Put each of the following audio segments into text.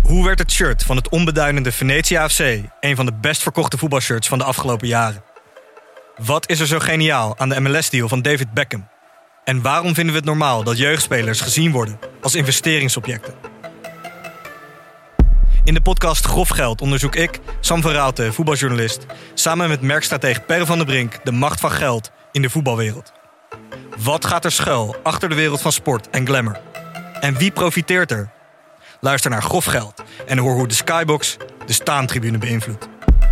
Hoe werd het shirt van het onbeduidende Venetia FC een van de best verkochte voetbalshirts van de afgelopen jaren? Wat is er zo geniaal aan de MLS-deal van David Beckham? En waarom vinden we het normaal dat jeugdspelers gezien worden als investeringsobjecten? In de podcast Grof Geld onderzoek ik, Sam van Raalte, voetbaljournalist, samen met merkstratege Per van der Brink de macht van geld in de voetbalwereld. Wat gaat er schuil achter de wereld van sport en glamour? En wie profiteert er? Luister naar Grof Geld en hoor hoe de Skybox de staantribune beïnvloedt.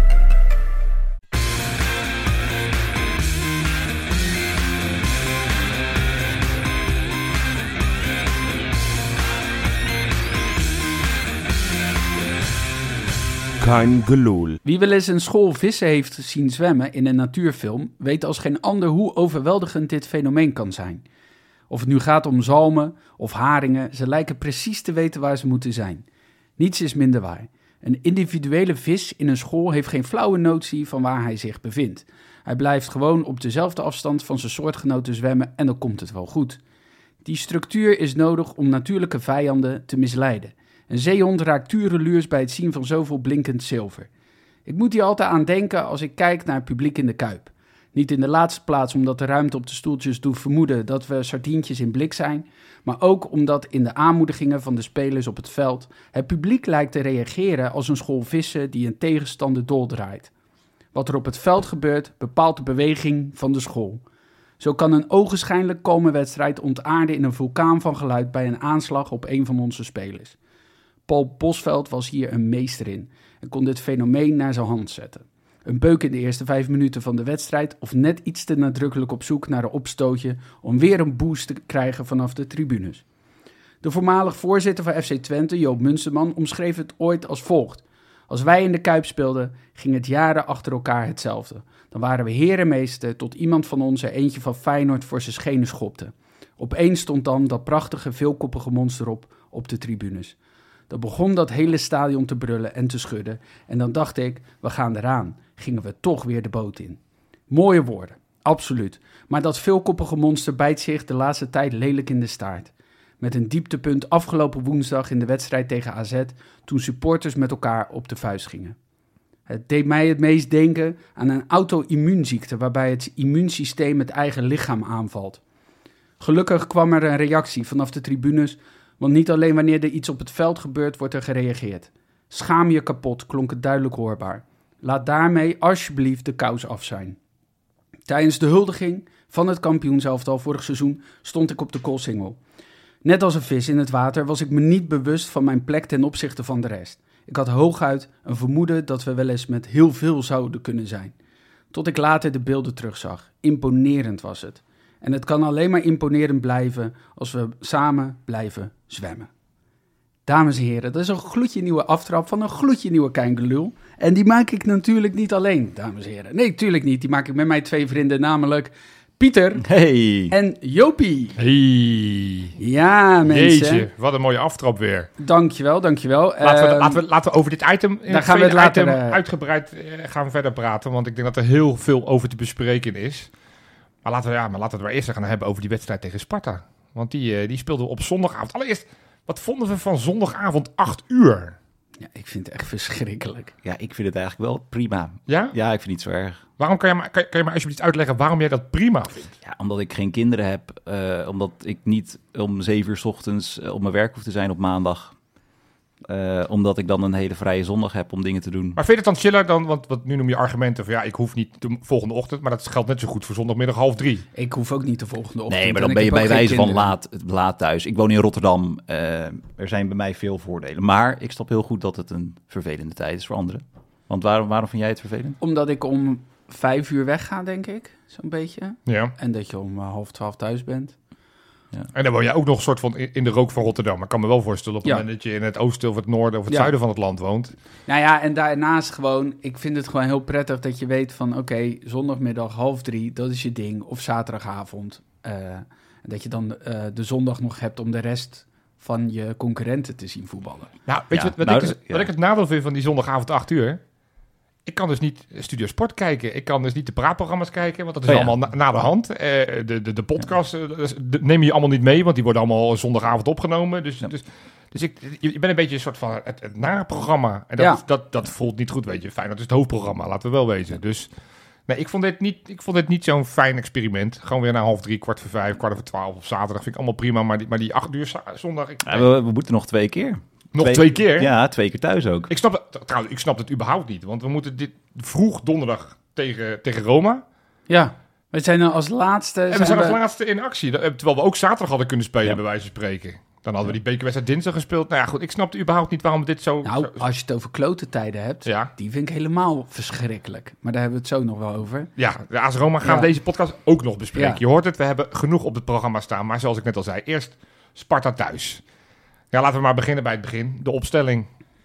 Kein gelul. Wie wel eens een school vissen heeft zien zwemmen in een natuurfilm, weet als geen ander hoe overweldigend dit fenomeen kan zijn. Of het nu gaat om zalmen of haringen, ze lijken precies te weten waar ze moeten zijn. Niets is minder waar. Een individuele vis in een school heeft geen flauwe notie van waar hij zich bevindt. Hij blijft gewoon op dezelfde afstand van zijn soortgenoten zwemmen en dan komt het wel goed. Die structuur is nodig om natuurlijke vijanden te misleiden. Een zeehond raakt tureluurs bij het zien van zoveel blinkend zilver. Ik moet hier altijd aan denken als ik kijk naar het publiek in de Kuip. Niet in de laatste plaats omdat de ruimte op de stoeltjes doet vermoeden dat we sardientjes in blik zijn, maar ook omdat in de aanmoedigingen van de spelers op het veld het publiek lijkt te reageren als een school vissen die een tegenstander doldraait. Wat er op het veld gebeurt bepaalt de beweging van de school. Zo kan een ogenschijnlijk kalme wedstrijd ontaarden in een vulkaan van geluid bij een aanslag op een van onze spelers. Paul Bosveld was hier een meester in en kon dit fenomeen naar zijn hand zetten. Een beuk in de eerste 5 minuten van de wedstrijd of net iets te nadrukkelijk op zoek naar een opstootje om weer een boost te krijgen vanaf de tribunes. De voormalig voorzitter van FC Twente, Joop Munsterman, omschreef het ooit als volgt. Als wij in de Kuip speelden, ging het jaren achter elkaar hetzelfde. Dan waren we herenmeester tot iemand van ons er eentje van Feyenoord voor zijn schenen schopte. Opeens stond dan dat prachtige veelkoppige monster op de tribunes. Dan begon dat hele stadion te brullen en te schudden. En dan dacht ik, we gaan eraan. Gingen we toch weer de boot in. Mooie woorden, absoluut. Maar dat veelkoppige monster bijt zich de laatste tijd lelijk in de staart. Met een dieptepunt afgelopen woensdag in de wedstrijd tegen AZ, toen supporters met elkaar op de vuist gingen. Het deed mij het meest denken aan een auto-immuunziekte waarbij het immuunsysteem het eigen lichaam aanvalt. Gelukkig kwam er een reactie vanaf de tribunes, want niet alleen wanneer er iets op het veld gebeurt, wordt er gereageerd. Schaam je kapot, klonk het duidelijk hoorbaar. Laat daarmee alsjeblieft de kous af zijn. Tijdens de huldiging van het kampioenselftal vorig seizoen stond ik op de koolsingel. Net als een vis in het water was ik me niet bewust van mijn plek ten opzichte van de rest. Ik had hooguit een vermoeden dat we wel eens met heel veel zouden kunnen zijn. Tot ik later de beelden terugzag. Imponerend was het. En het kan alleen maar imponerend blijven als we samen blijven zwemmen. Dames en heren, dat is een gloedje nieuwe aftrap van een gloedje nieuwe Kein Gelul. En die maak ik natuurlijk niet alleen, dames en heren. Nee, natuurlijk niet. Die maak ik met mijn 2 vrienden, namelijk Pieter en Jopie. Hey. Ja, mensen. Jeetje, wat een mooie aftrap weer. Dankjewel. Laten we over dit item, daar gaan we het later, uitgebreid gaan verder praten. Want ik denk dat er heel veel over te bespreken is. Maar laten we het maar eerst gaan hebben over die wedstrijd tegen Sparta. Want die speelden we op zondagavond. Allereerst, wat vonden we van zondagavond 8 uur? Ja, ik vind het echt verschrikkelijk. Ja, ik vind het eigenlijk wel prima. Ja? Ja, ik vind het niet zo erg. Waarom kan je maar alsjeblieft uitleggen waarom jij dat prima vindt? Ja, omdat ik geen kinderen heb. Omdat ik niet om 7 uur 's ochtends op mijn werk hoef te zijn op maandag. Omdat ik dan een hele vrije zondag heb om dingen te doen. Maar vind je het dan chiller dan, want nu noem je argumenten van ik hoef niet de volgende ochtend, maar dat geldt net zo goed voor zondagmiddag 2:30. Ik hoef ook niet de volgende ochtend. Nee, maar dan ben je bij wijze van laat thuis. Ik woon in Rotterdam. Er zijn bij mij veel voordelen. Maar ik snap heel goed dat het een vervelende tijd is voor anderen. Want waarom vind jij het vervelend? Omdat ik om 5 uur wegga, denk ik. Zo'n beetje. Ja. En dat je om 11:30 thuis bent. Ja. En dan woon jij ook nog een soort van in de rook van Rotterdam. Maar ik kan me wel voorstellen op het moment dat je in het oosten of het noorden of het zuiden van het land woont. Nou ja, en daarnaast gewoon, ik vind het gewoon heel prettig dat je weet van oké, zondagmiddag 2:30, dat is je ding. Of zaterdagavond. Dat je dan de zondag nog hebt om de rest van je concurrenten te zien voetballen. Nou, weet je wat ik het nadeel vind van die zondagavond 8 uur? ik kan dus niet Studio Sport kijken. Ik kan dus niet de praatprogramma's kijken, want dat is Oh ja. allemaal na de hand. De podcast neem je allemaal niet mee, want die worden allemaal zondagavond opgenomen. Dus je bent een beetje een soort van het naprogramma. En dat voelt niet goed, weet je. Feyenoord is het hoofdprogramma, laten we wel wezen. Dus nee, ik vond dit niet zo'n fijn experiment. Gewoon weer naar 3:30, 4:45, 4:45 op zaterdag vind ik allemaal prima. Maar die 8 uur zondag... We moeten nog 2 keer. Nog 2 keer? Ja, 2 keer thuis ook. Ik snap het überhaupt niet. Want we moeten dit vroeg donderdag tegen Roma. Ja, we zijn er als laatste... En we zijn als laatste in actie. Terwijl we ook zaterdag hadden kunnen spelen, bij wijze van spreken. Dan hadden we die bekerwedstrijd dinsdag gespeeld. Nou ja, goed, ik snapte überhaupt niet waarom dit zo... Nou, als je het over klote tijden hebt, die vind ik helemaal verschrikkelijk. Maar daar hebben we het zo nog wel over. Ja, de AS Roma gaan we deze podcast ook nog bespreken. Ja. Je hoort het, we hebben genoeg op het programma staan. Maar zoals ik net al zei, eerst Sparta thuis. Ja, laten we maar beginnen bij het begin. De opstelling.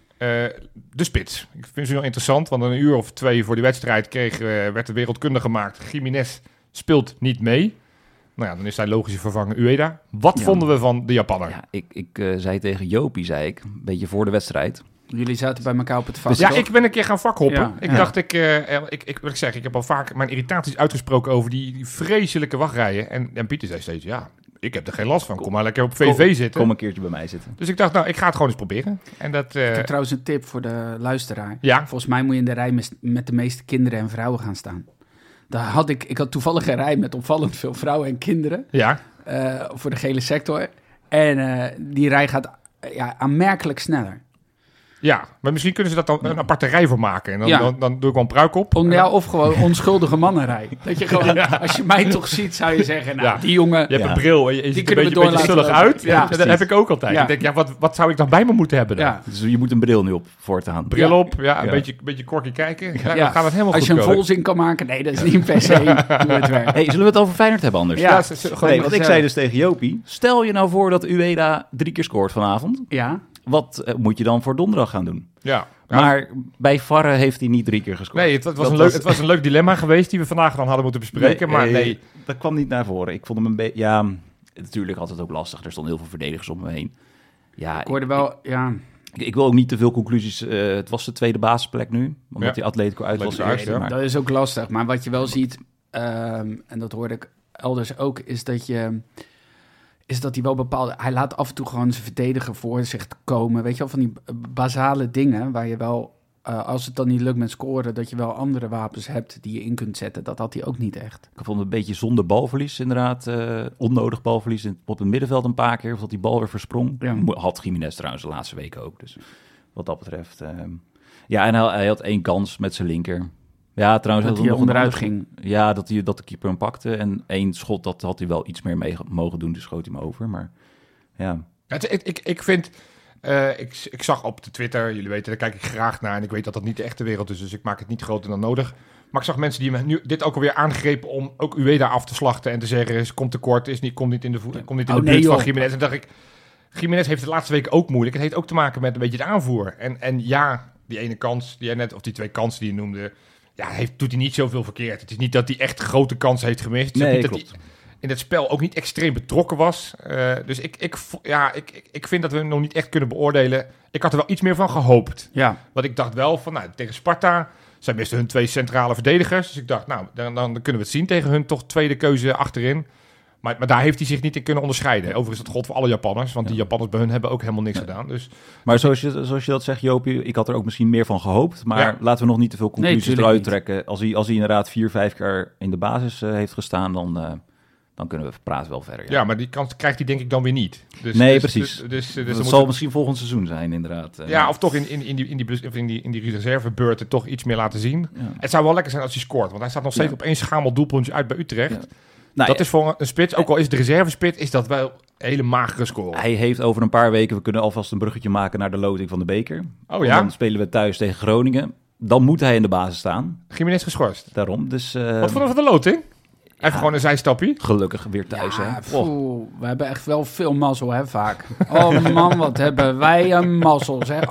De spits. Ik vind ze heel interessant, want 1 uur of 2 voor die wedstrijd werd de wereldkunde gemaakt. Gimenez speelt niet mee. Nou ja, dan is zijn logische vervanger Ueda. Wat vonden we van de Japanner? Ja, ik zei tegen Jopie, een beetje voor de wedstrijd. Jullie zaten bij elkaar op het vast. Ja, ik ben een keer gaan vakhoppen. Ja. Ik dacht, ik heb al vaak mijn irritaties uitgesproken over die vreselijke wachtrijen. En Pieter zei steeds, ik heb er geen last van. Kom maar lekker op VV zitten. Kom een keertje bij mij zitten. Dus ik dacht, ik ga het gewoon eens proberen. En dat, Ik heb trouwens een tip voor de luisteraar. Ja. Volgens mij moet je in de rij met de meeste kinderen en vrouwen gaan staan. Ik had toevallig een rij met opvallend veel vrouwen en kinderen. Ja. Voor de gele sector. En die rij gaat aanmerkelijk sneller. Ja, maar misschien kunnen ze dat dan een aparte rij voor maken. En dan doe ik wel een pruik op. Of gewoon onschuldige mannenrij. Dat je gewoon, als je mij toch ziet, zou je zeggen, die jongen... Je hebt een bril en je ziet kunnen een beetje zullig uit. Ja, dat heb ik ook altijd. Ja. Ik denk, wat zou ik dan bij me moeten hebben dan? Ja. Dus je moet een bril nu op voortaan. Bril op, een beetje korkie kijken. Dan gaat het helemaal als goed je een volzin kan maken, nee, dat is niet per se hoe het werkt. Hey, zullen we het over Feyenoord hebben anders? Ja. Want ik zei dus tegen Jopie, stel je nou voor dat Ueda 3 keer scoort vanavond. Ja. Wat moet je dan voor donderdag gaan doen? Ja. Maar bij Varre heeft hij niet 3 keer gescoord. Nee, het was een leuk dilemma geweest die we vandaag dan hadden moeten bespreken. Maar nee. Dat kwam niet naar voren. Ik vond hem een beetje... Ja, natuurlijk had het ook lastig. Er stonden heel veel verdedigers om me heen. Ja, Ik hoorde wel, ik wil ook niet te veel conclusies. Het was de tweede basisplek nu. Omdat die Atletico uit was. Maar dat is ook lastig. Maar wat je wel ziet, en dat hoorde ik elders ook, is dat hij wel bepaalde... Hij laat af en toe gewoon zijn verdediger voor zich komen. Weet je wel, van die basale dingen waar je wel... als het dan niet lukt met scoren, dat je wel andere wapens hebt die je in kunt zetten. Dat had hij ook niet echt. Ik vond het een beetje zonder balverlies inderdaad. Onnodig balverlies op het middenveld een paar keer. Of dat die bal weer versprong. Ja. Had Gimenez trouwens de laatste weken ook. Dus wat dat betreft... Ja, en hij had 1 kans met zijn linker. Ja, trouwens... Dat hij nog onderuit een ging. Ja, dat de keeper hem pakte. En 1 schot, dat had hij wel iets meer mee mogen doen. Dus schoot hij hem over. Maar ja... Ik vind... Ik zag op de Twitter, jullie weten, daar kijk ik graag naar. En ik weet dat dat niet de echte wereld is, dus ik maak het niet groter dan nodig. Maar ik zag mensen die me nu dit ook alweer aangrepen om ook Ueda af te slachten en te zeggen, komt tekort, komt niet in de buurt van Gimenez. En dacht ik, Gimenez heeft de laatste weken ook moeilijk. Het heeft ook te maken met een beetje de aanvoer. En ja, die ene kans die jij net, of die 2 kansen die je noemde, doet hij niet zoveel verkeerd. Het is niet dat hij echt grote kansen heeft gemist. Het is Nee, niet klopt. Dat hij in het spel ook niet extreem betrokken was. Dus ik vind dat we hem nog niet echt kunnen beoordelen. Ik had er wel iets meer van gehoopt. Ja. Want ik dacht wel van, tegen Sparta, zij misten hun 2 centrale verdedigers. Dus ik dacht, dan kunnen we het zien tegen hun toch tweede keuze achterin. Maar daar heeft hij zich niet in kunnen onderscheiden. Overigens dat gold voor alle Japanners, want die Japanners bij hun hebben ook helemaal niks gedaan. Dus Maar zoals je dat zegt, Jopie, ik had er ook misschien meer van gehoopt. Maar laten we nog niet te veel conclusies eruit trekken. Als hij inderdaad 4-5 keer in de basis heeft gestaan, dan kunnen we praten wel verder. Ja, maar die kans krijgt hij denk ik dan weer niet. Precies. Dus het zal misschien volgend seizoen zijn, inderdaad. Of toch in die reservebeurten toch iets meer laten zien. Ja. Het zou wel lekker zijn als hij scoort, want hij staat nog steeds op 1 schamel doelpuntje uit bij Utrecht. Ja. Nou, dat is voor een spits, ook al is het de reservespits, is dat wel een hele magere score. Hij heeft over een paar weken, we kunnen alvast een bruggetje maken naar de loting van de beker. Oh ja? Dan spelen we thuis tegen Groningen. Dan moet hij in de basis staan. Gimenez geschorst. Daarom. Dus, Wat vond je van de loting? Even gewoon een zijstapje. Gelukkig weer thuis, hè? We hebben echt wel veel mazzel, hè, vaak. Oh man, wat hebben wij een mazzel, zeg.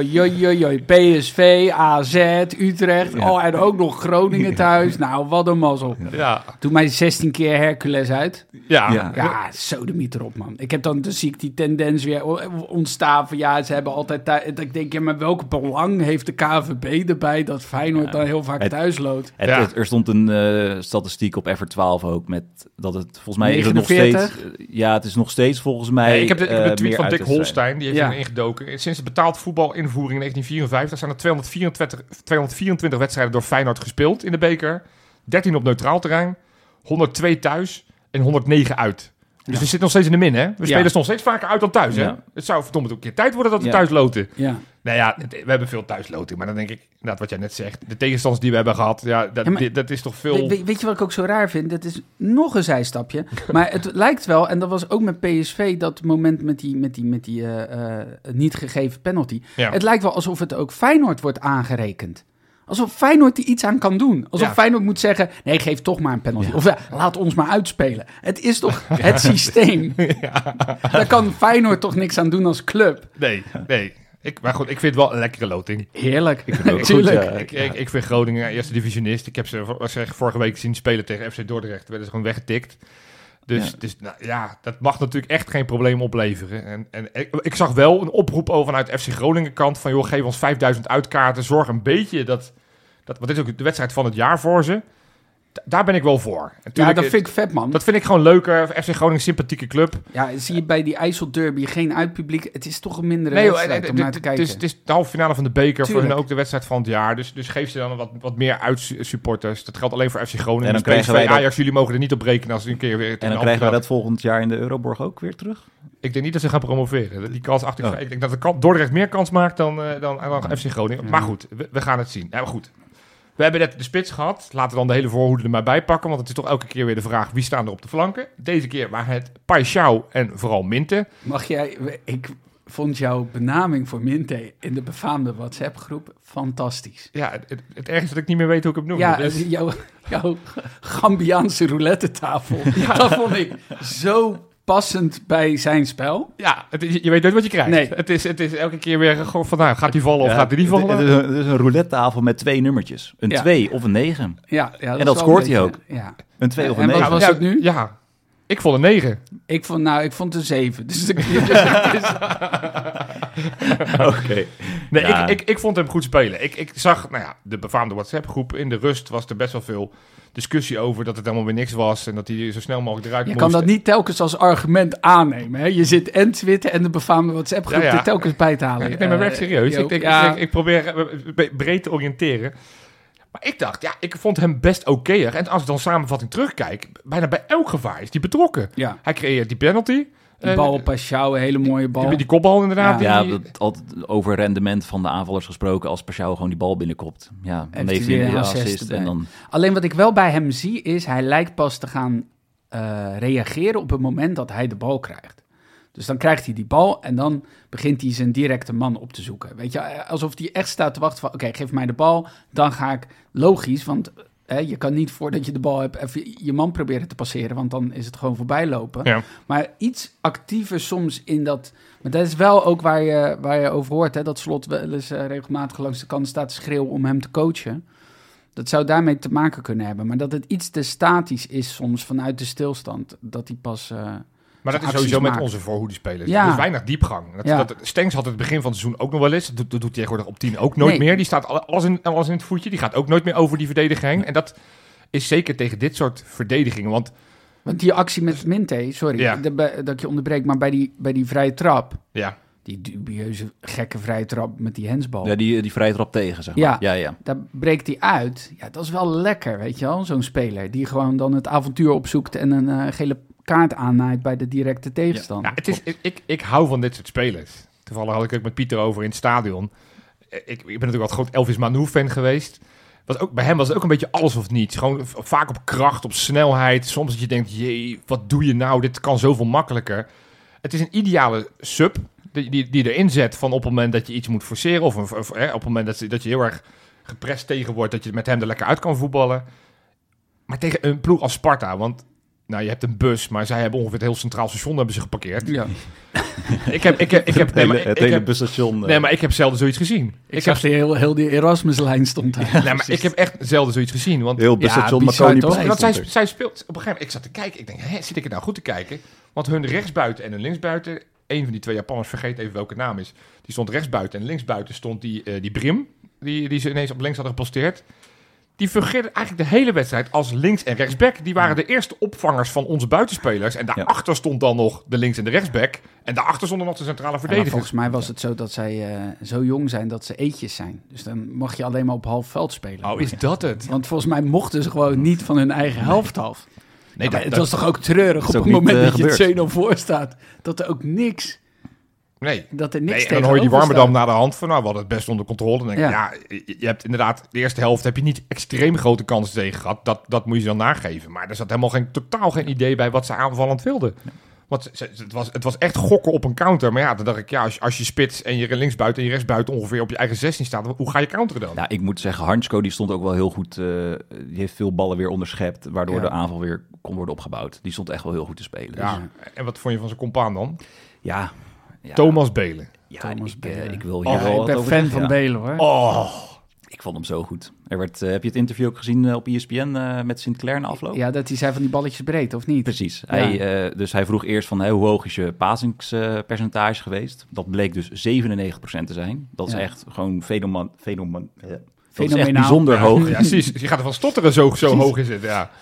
Oi. PSV, AZ, Utrecht. Ja. En ook nog Groningen thuis. Nou, wat een mazzel. Ja. Doe mij 16 keer Hercules uit. Ja, sodemiet erop, man. Dan zie ik die tendens weer ontstaan van, ze hebben altijd thuis. Ik denk, maar welke belang heeft de KVB erbij dat Feyenoord dan heel vaak thuis loodt? Er stond een statistiek op F12 ook met dat het volgens mij 49? Is het nog steeds. Ja, het is nog steeds volgens mij. Ik heb de tweet van Dick Holstein, die heeft erin ingedoken. Sinds de betaald voetbalinvoering in 1954 zijn er 224 wedstrijden door Feyenoord gespeeld in de beker. 13 op neutraal terrein, 102 thuis en 109 uit. Dus we zitten nog steeds in de min, hè? We spelen nog steeds vaker uit dan thuis, hè? Het zou verdomme ook een keer tijd worden dat we thuis loten. Ja. Nou ja, we hebben veel thuisloting, maar dan denk ik, inderdaad wat jij net zegt, de tegenstanders die we hebben gehad, dat is toch veel... Weet je wat ik ook zo raar vind? Dat is nog een zijstapje, maar het lijkt wel, en dat was ook met PSV, dat moment met die niet gegeven penalty. Ja. Het lijkt wel alsof het ook Feyenoord wordt aangerekend. Alsof Feyenoord er iets aan kan doen. Alsof Feyenoord moet zeggen, nee, geef toch maar een penalty. Ja. Of laat ons maar uitspelen. Het is toch het systeem. Ja. Daar kan Feyenoord toch niks aan doen als club. Nee. Maar goed, ik vind het wel een lekkere loting. Heerlijk. Ik vind het ook goed, ik vind Groningen eerste divisionist. Ik heb ze vorige week zien spelen tegen FC Dordrecht. Werden ze gewoon weggetikt. Dus dat mag natuurlijk echt geen probleem opleveren. En ik zag wel een oproep vanuit FC Groningen kant van, joh, geef ons 5000 uitkaarten. Zorg een beetje dat want dit is ook de wedstrijd van het jaar voor ze. Daar ben ik wel voor. Dat vind ik vet, man. Dat vind ik gewoon leuk. FC Groningen, sympathieke club. Ja, zie je bij die IJsselderby geen uitpubliek. Het is toch een mindere wedstrijd om naar te kijken. Het is de halve finale van de beker. Tuurlijk. Voor hun ook de wedstrijd van het jaar. Dus geef ze dan wat meer uitsupporters. Dat geldt alleen voor FC Groningen. En dan krijgen wij Ajax, jullie mogen er niet op rekenen als een keer weer... En dan krijgen wij dat volgend jaar in de Euroborg ook weer terug? Ik denk niet dat ze gaan promoveren. Die kans achter. Ik denk dat Dordrecht meer kans maakt dan FC Groningen. Maar goed, we gaan het zien. Ja, maar goed. We hebben net de spits gehad. Laten we dan de hele voorhoede er maar bij pakken. Want het is toch elke keer weer de vraag, wie staan er op de flanken? Deze keer waren het Paixão en vooral Minte. Ik vond jouw benaming voor Minte in de befaamde WhatsApp-groep fantastisch. Ja, het ergste is dat ik niet meer weet hoe ik hem noem. Ja, dus... jouw Gambiaanse roulette tafel. Ja. Dat vond ik zo passend bij zijn spel. Ja, je weet nooit wat je krijgt. Nee. Het is elke keer weer gewoon van, gaat hij vallen of gaat hij niet vallen? Het is een roulette tafel met 2 nummertjes. Een 2 of een 9. Ja, en dat scoort hij ook. Ja. Een 2 of een 9. En wat was het nu? Ja, ik vond een 9. Ik vond een 7. Dus Oké. Nee, ja. ik vond hem goed spelen. Ik zag, de befaamde WhatsApp-groep. In de rust was er best wel veel discussie over dat het helemaal weer niks was en dat hij zo snel mogelijk eruit moest. Je kan dat niet telkens als argument aannemen. Hè? Je zit en Twitter en de befaamde WhatsApp-groep er telkens bij te halen. Ik neem mijn werk serieus. Ik probeer breed te oriënteren. Maar ik dacht, ik vond hem best okéer. En als ik dan samenvatting terugkijk, bijna bij elk gevaar is hij betrokken. Ja. Hij creëert die penalty. Die bal op Paixão, een hele mooie bal. Die kopbal inderdaad. Ja, altijd over rendement van de aanvallers gesproken. Als Paixão gewoon die bal binnenkopt. Ja, dan heeft hij een assist. En dan... Alleen wat ik wel bij hem zie is, hij lijkt pas te gaan reageren op het moment dat hij de bal krijgt. Dus dan krijgt hij die bal en dan begint hij zijn directe man op te zoeken. Weet je, alsof hij echt staat te wachten van, oké, geef mij de bal, dan ga ik logisch, want... je kan niet voordat je de bal hebt even je man proberen te passeren, want dan is het gewoon voorbij lopen. Ja. Maar iets actiever soms in dat... Maar dat is wel ook waar je over hoort, hè, dat Slot wel eens regelmatig langs de kant staat te schreeuwen om hem te coachen. Dat zou daarmee te maken kunnen hebben. Maar dat het iets te statisch is soms vanuit de stilstand, dat hij pas... Maar dat is sowieso met onze voorhoedespelers. Ja. Er is weinig diepgang. Stengs had het begin van het seizoen ook nog wel eens. Dat doet hij tegenwoordig op 10 ook nooit meer. Die staat alles in het voetje. Die gaat ook nooit meer over die verdediging. Nee. En dat is zeker tegen dit soort verdedigingen. Want die actie met Minte, sorry dat ik je onderbreek, maar bij die vrije trap... Ja. Die dubieuze, gekke vrije trap met die hensbal. Ja, die vrije trap tegen, zeg maar. Ja. Daar breekt hij uit. Ja, dat is wel lekker, weet je wel. Zo'n speler die gewoon dan het avontuur opzoekt en een gele kaart aannaait bij de directe tegenstander. Ja, ik hou van dit soort spelers. Toevallig had ik ook met Pieter over in het stadion. Ik ben natuurlijk wat groot Elvis Manu-fan geweest. Bij hem was het ook een beetje alles of niets. Gewoon vaak op kracht, op snelheid. Soms dat je denkt, jee, wat doe je nou? Dit kan zoveel makkelijker. Het is een ideale sub die erin zet van op het moment dat je iets moet forceren. Of op het moment dat je heel erg geprest tegen wordt, dat je met hem er lekker uit kan voetballen. Maar tegen een ploeg als Sparta, want je hebt een bus, maar zij hebben ongeveer het heel centraal station hebben ze geparkeerd. Ja. Het hele busstation. Nee, maar ik heb zelden zoiets gezien. Ik zag heel die Erasmuslijn stond daar. Nee, maar ik heb echt zelden zoiets gezien. Want heel busstation, bizar, toch? Marconi. want zij speelt, op een gegeven moment, ik zat te kijken, ik denk, zit ik het nou goed te kijken? Want hun rechtsbuiten en hun linksbuiten, een van die 2 Japanners, vergeet even welke naam is, die stond rechtsbuiten en linksbuiten stond die Brim, die ze ineens op links hadden geposteerd. Die fungeerden eigenlijk de hele wedstrijd als links- en rechtsback. Die waren de eerste opvangers van onze buitenspelers. En daarachter stond dan nog de links- en de rechtsback. En daarachter stonden nog de centrale verdedigers. Volgens mij was het zo dat zij zo jong zijn dat ze eetjes zijn. Dus dan mag je alleen maar op half veld spelen. Oh, is dat het? Want volgens mij mochten ze gewoon niet van hun eigen helft af. Nee, het was toch ook treurig op het moment dat je 2-0 voor staat. Dat er ook niks... Nee. Dat er niks en dan hoor je die Warmerdam naar de hand van, we hadden het best onder controle. Dan denk ik, je hebt inderdaad, de eerste helft heb je niet extreem grote kansen tegen gehad. Dat moet je dan nageven. Maar er zat helemaal totaal geen idee bij wat ze aanvallend wilden. Ja. Want het was echt gokken op een counter. Maar dan dacht ik, als je spits en je linksbuiten en je rechtsbuiten ongeveer op je eigen 16 staat, hoe ga je counteren dan? Ja, ik moet zeggen, Hansko die stond ook wel heel goed. Die heeft veel ballen weer onderschept, waardoor de aanval weer kon worden opgebouwd. Die stond echt wel heel goed te spelen. Ja. Dus. En wat vond je van zijn compaan dan? Ja. Thomas Belen. Ja, ik wil hier wel ik ben fan van Belen, hoor. Ik vond hem zo goed. Heb je het interview ook gezien op ESPN met Sinclair na afloop? Ja, dat hij zei van die balletjes breed, of niet? Precies. Ja. Hij vroeg eerst van hoe hoog is je pasingspercentage geweest? Dat bleek dus 97% te zijn. Dat is echt gewoon fenomenaal. Dat is echt bijzonder hoog. Ja, precies. Je gaat ervan stotteren, zo hoog is het. Ja.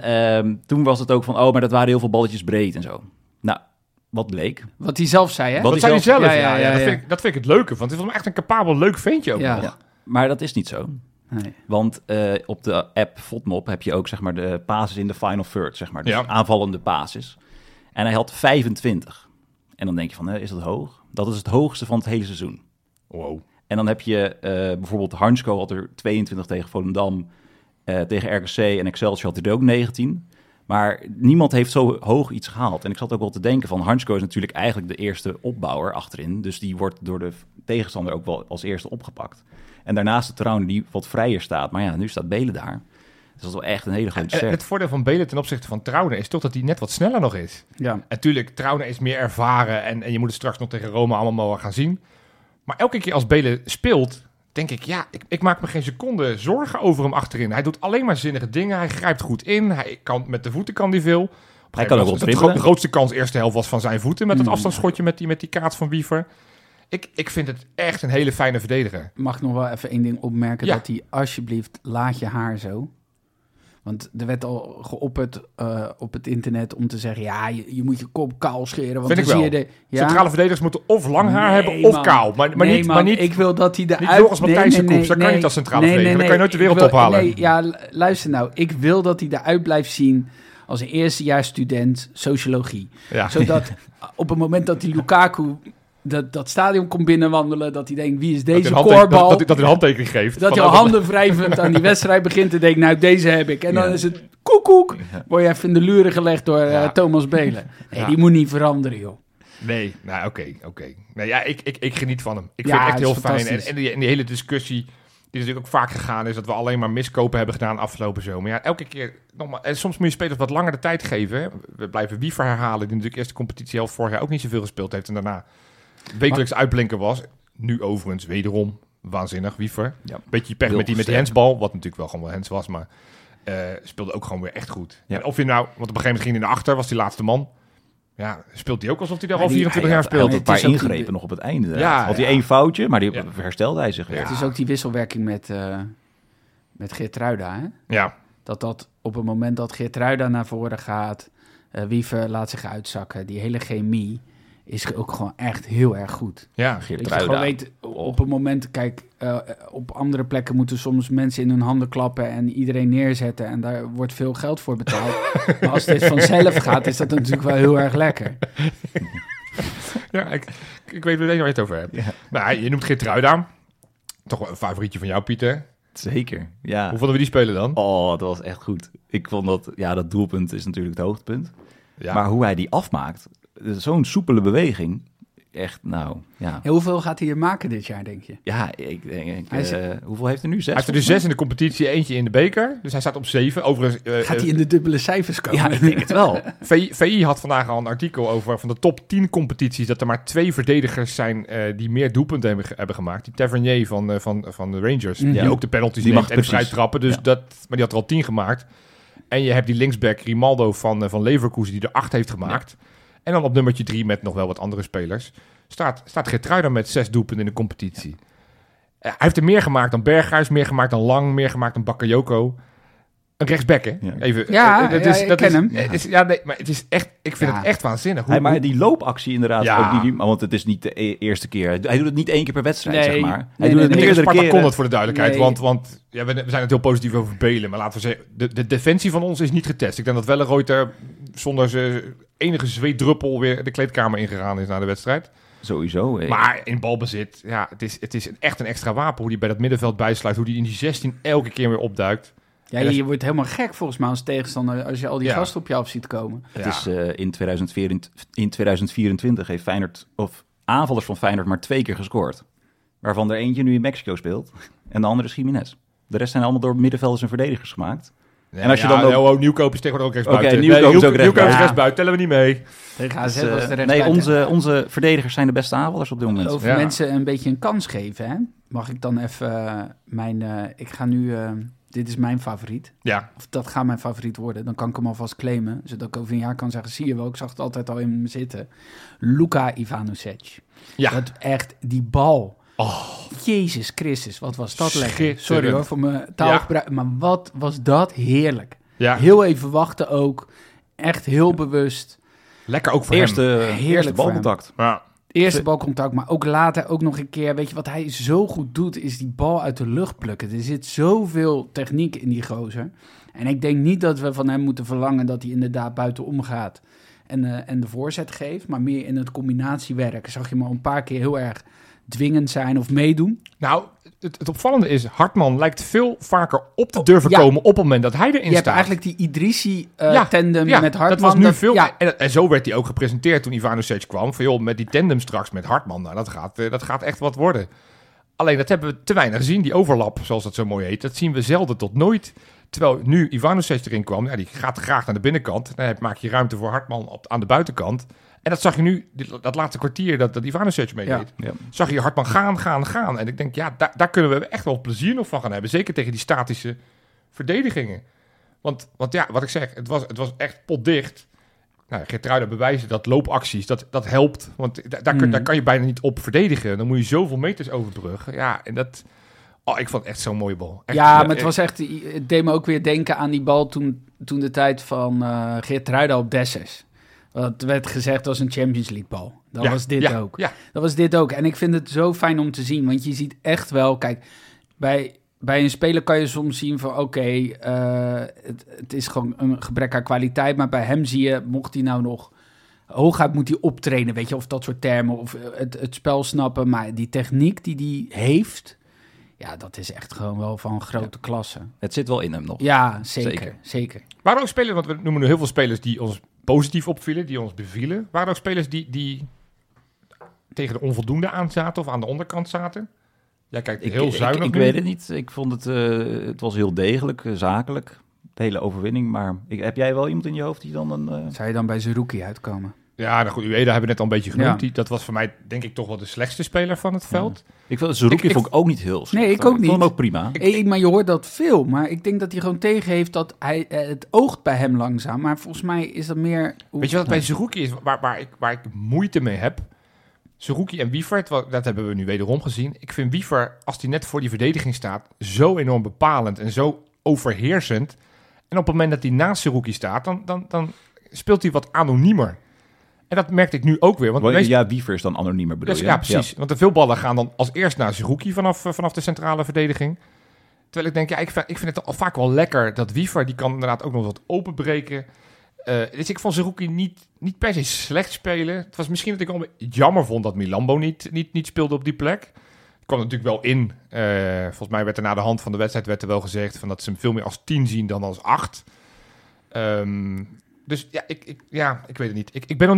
En toen was het ook van, maar dat waren heel veel balletjes breed en zo. Nou, wat bleek? Wat hij zelf zei, hè? Wat zei hij zelf? Dat vind ik het leuke, want het was echt een capabel, leuk ventje ook. Ja. Maar dat is niet zo. Nee. Want op de app FODMOP heb je ook zeg maar de passes in de final third, zeg maar. Dus aanvallende passes. En hij had 25. En dan denk je van, is dat hoog? Dat is het hoogste van het hele seizoen. Wow. En dan heb je bijvoorbeeld Hansko had er 22 tegen Volendam. Tegen RKC en Excelsior had hij er ook 19. Maar niemand heeft zo hoog iets gehaald. En ik zat ook wel te denken van, Hansko is natuurlijk eigenlijk de eerste opbouwer achterin. Dus die wordt door de tegenstander ook wel als eerste opgepakt. En daarnaast de Trouwen die wat vrijer staat. Maar nu staat Belen daar. Dus dat is wel echt een hele grote ster. Het voordeel van Belen ten opzichte van Trouwen is toch dat hij net wat sneller nog is. Ja. En natuurlijk, Trouwen is meer ervaren. En je moet het straks nog tegen Roma allemaal mogen gaan zien. Maar elke keer als Belen speelt, denk ik, ik maak me geen seconde zorgen over hem achterin. Hij doet alleen maar zinnige dingen. Hij grijpt goed in. Hij kan, met de voeten kan hij veel. Hij kan ook wel dribbelen. De grootste kans eerste helft was van zijn voeten met het afstandsschotje met die kaart van Wiever. Ik vind het echt een hele fijne verdediger. Mag ik nog wel even één ding opmerken? Dat hij alsjeblieft, laat je haar zo. Want er werd al geopperd op het internet om te zeggen, je moet je kop kaal scheren. Want vind ik wel. Zie je Centrale verdedigers moeten of lang haar hebben of kaal. Maar niet. Ik wil dat hij niet zoals Matthijs Koeps, dat kan je niet als centrale verdediger. Dan kan je nooit de wereld ophalen. Luister nou. Ik wil dat hij eruit blijft zien als een eerstejaars student sociologie. Ja. Zodat op het moment dat hij Lukaku dat stadion komt binnenwandelen, dat hij denkt, wie is deze koorbal? Dat hij een handtekening geeft. Dat hij al handen wrijvend aan die wedstrijd begint te denken, nou, deze heb ik. En dan is het koekoek. Word je even in de luren gelegd door Thomas Belen. Nee, die moet niet veranderen, joh. Nee, nou oké. Nee, ik geniet van hem. Ik vind het echt heel fijn. En die hele discussie, die natuurlijk ook vaak gegaan is, dat we alleen maar miskopen hebben gedaan afgelopen zomer. Ja, elke keer, nogmaals, en soms moet je spelers wat langer de tijd geven. Hè. We blijven Wiever herhalen, die natuurlijk eerst de competitiehelft vorig jaar ook niet zoveel gespeeld heeft en daarna wekelijks uitblinken was. Nu overigens wederom waanzinnig, Wiever. Ja, beetje pech met die hensbal, wat natuurlijk wel gewoon wel hens was, maar speelde ook gewoon weer echt goed. Ja. En of je nou, want op een gegeven moment ging hij naar achter, was die laatste man. Ja, speelt hij ook alsof hij daar al 24 jaar speelt. Hij had een paar ingrepen nog op het einde. Ja, had hij één foutje, maar die herstelde hij zich weer. Het is ook die wisselwerking met Geertruida, hè? Ja. Dat op het moment dat Geertruida naar voren gaat, Wiever laat zich uitzakken. Die hele chemie is ook gewoon echt heel erg goed. Ja, Geertruida. Weet, op het moment, kijk, op andere plekken moeten soms mensen in hun handen klappen en iedereen neerzetten en daar wordt veel geld voor betaald. Maar als dit vanzelf gaat, is dat natuurlijk wel heel erg lekker. Ja, ik weet meteen waar je het over hebt. Ja. Nou, je noemt Geertruida. Toch wel een favorietje van jou, Pieter. Zeker, ja. Hoe vonden we die spelen dan? Oh, dat was echt goed. Ik vond dat doelpunt is natuurlijk het hoogtepunt. Ja. Maar hoe hij die afmaakt, zo'n soepele beweging. echt, nou, ja. En hoeveel gaat hij hier maken dit jaar, denk je? Ja, ik denk, Hij is- hoeveel heeft hij nu? 6? Hij heeft er dus 6 in de competitie, eentje in de beker. Dus hij staat op 7. Overigens, Gaat hij in de dubbele cijfers komen? Ja, ik denk het wel. VI had vandaag al een artikel over van de top 10 competities dat er maar 2 verdedigers zijn die meer doelpunten hebben gemaakt. Die Tavernier van de Rangers, Ja. die ook de penalties Die neemt mag en de precies. vrijtrappen. Dus Ja. maar die had er al 10 gemaakt. En je hebt die linksback Grimaldo van Leverkusen die er 8 heeft gemaakt. En dan op nummertje 3 met nog wel wat andere spelers staat Geertruida met 6 doelpunten in de competitie. Hij heeft er meer gemaakt dan Berghuis, meer gemaakt dan Lang, meer gemaakt dan Bakayoko. Een rechtsback, hè? Ja. Even, Ja, ik ken hem. Maar het is echt, ik vind Ja. het echt waanzinnig. Maar die loopactie inderdaad, Ja. ook want het is niet de eerste keer. Hij doet het niet 1 keer per wedstrijd, Nee. zeg maar. Nee, Hij doet nee, het nee. tegen meerdere Sparta keren. kon het voor de duidelijkheid, Nee. want ja, we zijn het heel positief over Belen, maar laten we zeggen, de defensie van ons is niet getest. Ik denk dat Welleroyter zonder zijn enige zweetdruppel weer de kleedkamer ingegaan is na de wedstrijd. Sowieso. Maar in balbezit, ja, het is echt een extra wapen hoe hij bij dat middenveld bijsluit, hoe hij in die 16 elke keer weer opduikt. Ja, je wordt helemaal gek volgens mij als tegenstander als je al die Ja. gasten op je af ziet komen. Het Ja. is in 2024 heeft Feyenoord, of aanvallers van Feyenoord, maar 2 keer gescoord. Waarvan er eentje nu in Mexico speelt en de andere is Jiménez. De rest zijn allemaal door middenvelders en verdedigers gemaakt. Ja, En als je dan ook- Nieuwkoop is tegenwoordig ook rechtsbuiten. Oké, Nieuwkoop is ook Nieuwkoop is rechtsbuiten. rechtsbuiten, tellen we niet mee. Tegen Dus, AZ was de nee, rechtsbuiten. onze verdedigers zijn de beste aanvallers op dit moment. Over Ja. mensen een beetje een kans geven, hè? Mag ik dan even ik ga nu... dit is mijn favoriet. Ja, Of dat gaat mijn favoriet worden. Dan kan ik hem alvast claimen. Zodat ik over een jaar kan zeggen, zie je wel, ik zag het altijd al in me zitten. Luka Ivanovic. ja. Dat echt, die bal. Oh. Jezus Christus, wat was dat lekker. Schitterend. Sorry hoor, voor mijn taalgebruik. Maar wat was dat heerlijk. Ja, Heel even wachten ook. Echt heel bewust. lekker ook voor hem. Eerste balcontact. Ja. Eerste balcontact, maar ook later ook nog een keer. Weet je, wat hij zo goed doet, is die bal uit de lucht plukken. Er zit zoveel techniek in die gozer. En ik denk niet dat we van hem moeten verlangen dat hij inderdaad buitenom gaat en de voorzet geeft. Maar meer in het combinatiewerk. Zag je hem al een paar keer heel erg dwingend zijn of meedoen. Nou, het opvallende is, Hartman lijkt veel vaker op te durven ja. komen op het moment dat hij erin Je hebt staat. eigenlijk die Idrissi Ja, tandem Ja, met Hartman. dat was nu veel. Ja, En zo werd hij ook gepresenteerd toen Ivanovic kwam. Van joh, met die tandem straks met Hartman, nou, dat gaat echt wat worden. Alleen dat hebben we te weinig gezien. Die overlap, zoals dat zo mooi heet, dat zien we zelden tot nooit. Terwijl nu Ivanovic erin kwam, ja, die gaat graag naar de binnenkant. Dan maak je ruimte voor Hartman aan de buitenkant. En dat zag je nu, dat laatste kwartier dat Ivanovic meedeed. Ja. Zag je Hartman gaan. En ik denk, ja, daar kunnen we echt wel plezier nog van gaan hebben. Zeker tegen die statische verdedigingen. Want ja, wat ik zeg, het was echt potdicht. Nou, Geertruida bewijzen dat loopacties, dat helpt. Want daar kan je bijna niet op verdedigen. Dan moet je zoveel meters overbruggen. Ja, en dat... Oh, ik vond het echt zo'n mooie bal. Echt, ja, maar het was echt... Het deed me ook weer denken aan die bal toen de tijd van Geertruida op Dessers. Wat werd gezegd als een Champions League bal. Dat was dit ook. Ja, Dat was dit ook. En ik vind het zo fijn om te zien. Want je ziet echt wel... Kijk, bij een speler kan je soms zien van... Oké, het is gewoon een gebrek aan kwaliteit. Maar bij hem zie je, mocht hij nou nog... Hooguit moet hij optrainen, weet je. Of dat soort termen. Of het spel snappen. Maar die techniek die hij heeft... Ja, dat is echt gewoon wel van grote klasse. Het zit wel in hem nog. Ja, zeker. waren er ook spelers, want we noemen nu heel veel spelers die ons positief opvielen, die ons bevielen. Waren er ook spelers die tegen de onvoldoende aan zaten of aan de onderkant zaten? Jij kijkt heel zuinig Ik nu. weet het niet. Ik vond het was heel degelijk, zakelijk. De hele overwinning. Maar heb jij wel iemand in je hoofd die dan een... Zou je dan bij Zerouki uitkomen? Ja, nou goed, Ueda hebben we net al een beetje genoemd. Ja. Dat was voor mij denk ik toch wel de slechtste speler van het veld. Ik vond Zerouki Ik- vond ik ook niet heel slecht. Nee, ik ook vond niet. hem ook prima. Maar je hoort dat veel. Maar ik denk dat hij gewoon tegen heeft dat het oogt bij hem langzaam. Maar volgens mij is dat meer... Weet je wat bij Zerouki is, waar ik moeite mee heb? Zerouki en Wiefert, dat hebben we nu wederom gezien. Ik vind Wiever, als hij net voor die verdediging staat, zo enorm bepalend en zo overheersend. En op het moment dat hij naast Zerouki staat, dan speelt hij wat anoniemer. En dat merkte ik nu ook weer. Want Ja, Wiever is dan anoniemer, bedoel dus, je? ja, precies. Want de veel ballen gaan dan als eerst naar Zerouki vanaf de centrale verdediging. Terwijl ik denk, ja, ik vind het al vaak wel lekker dat Wiever, die kan inderdaad ook nog wat openbreken. Dus ik vond Zerouki niet per se slecht spelen. Het was misschien dat ik wel jammer vond dat Milambo niet speelde op die plek. Het kwam natuurlijk wel in. Volgens mij werd er na de hand van de wedstrijd werd er wel gezegd van dat ze hem veel meer als 10 zien dan als 8. Dus ja, ik weet het niet. Ik ben nog niet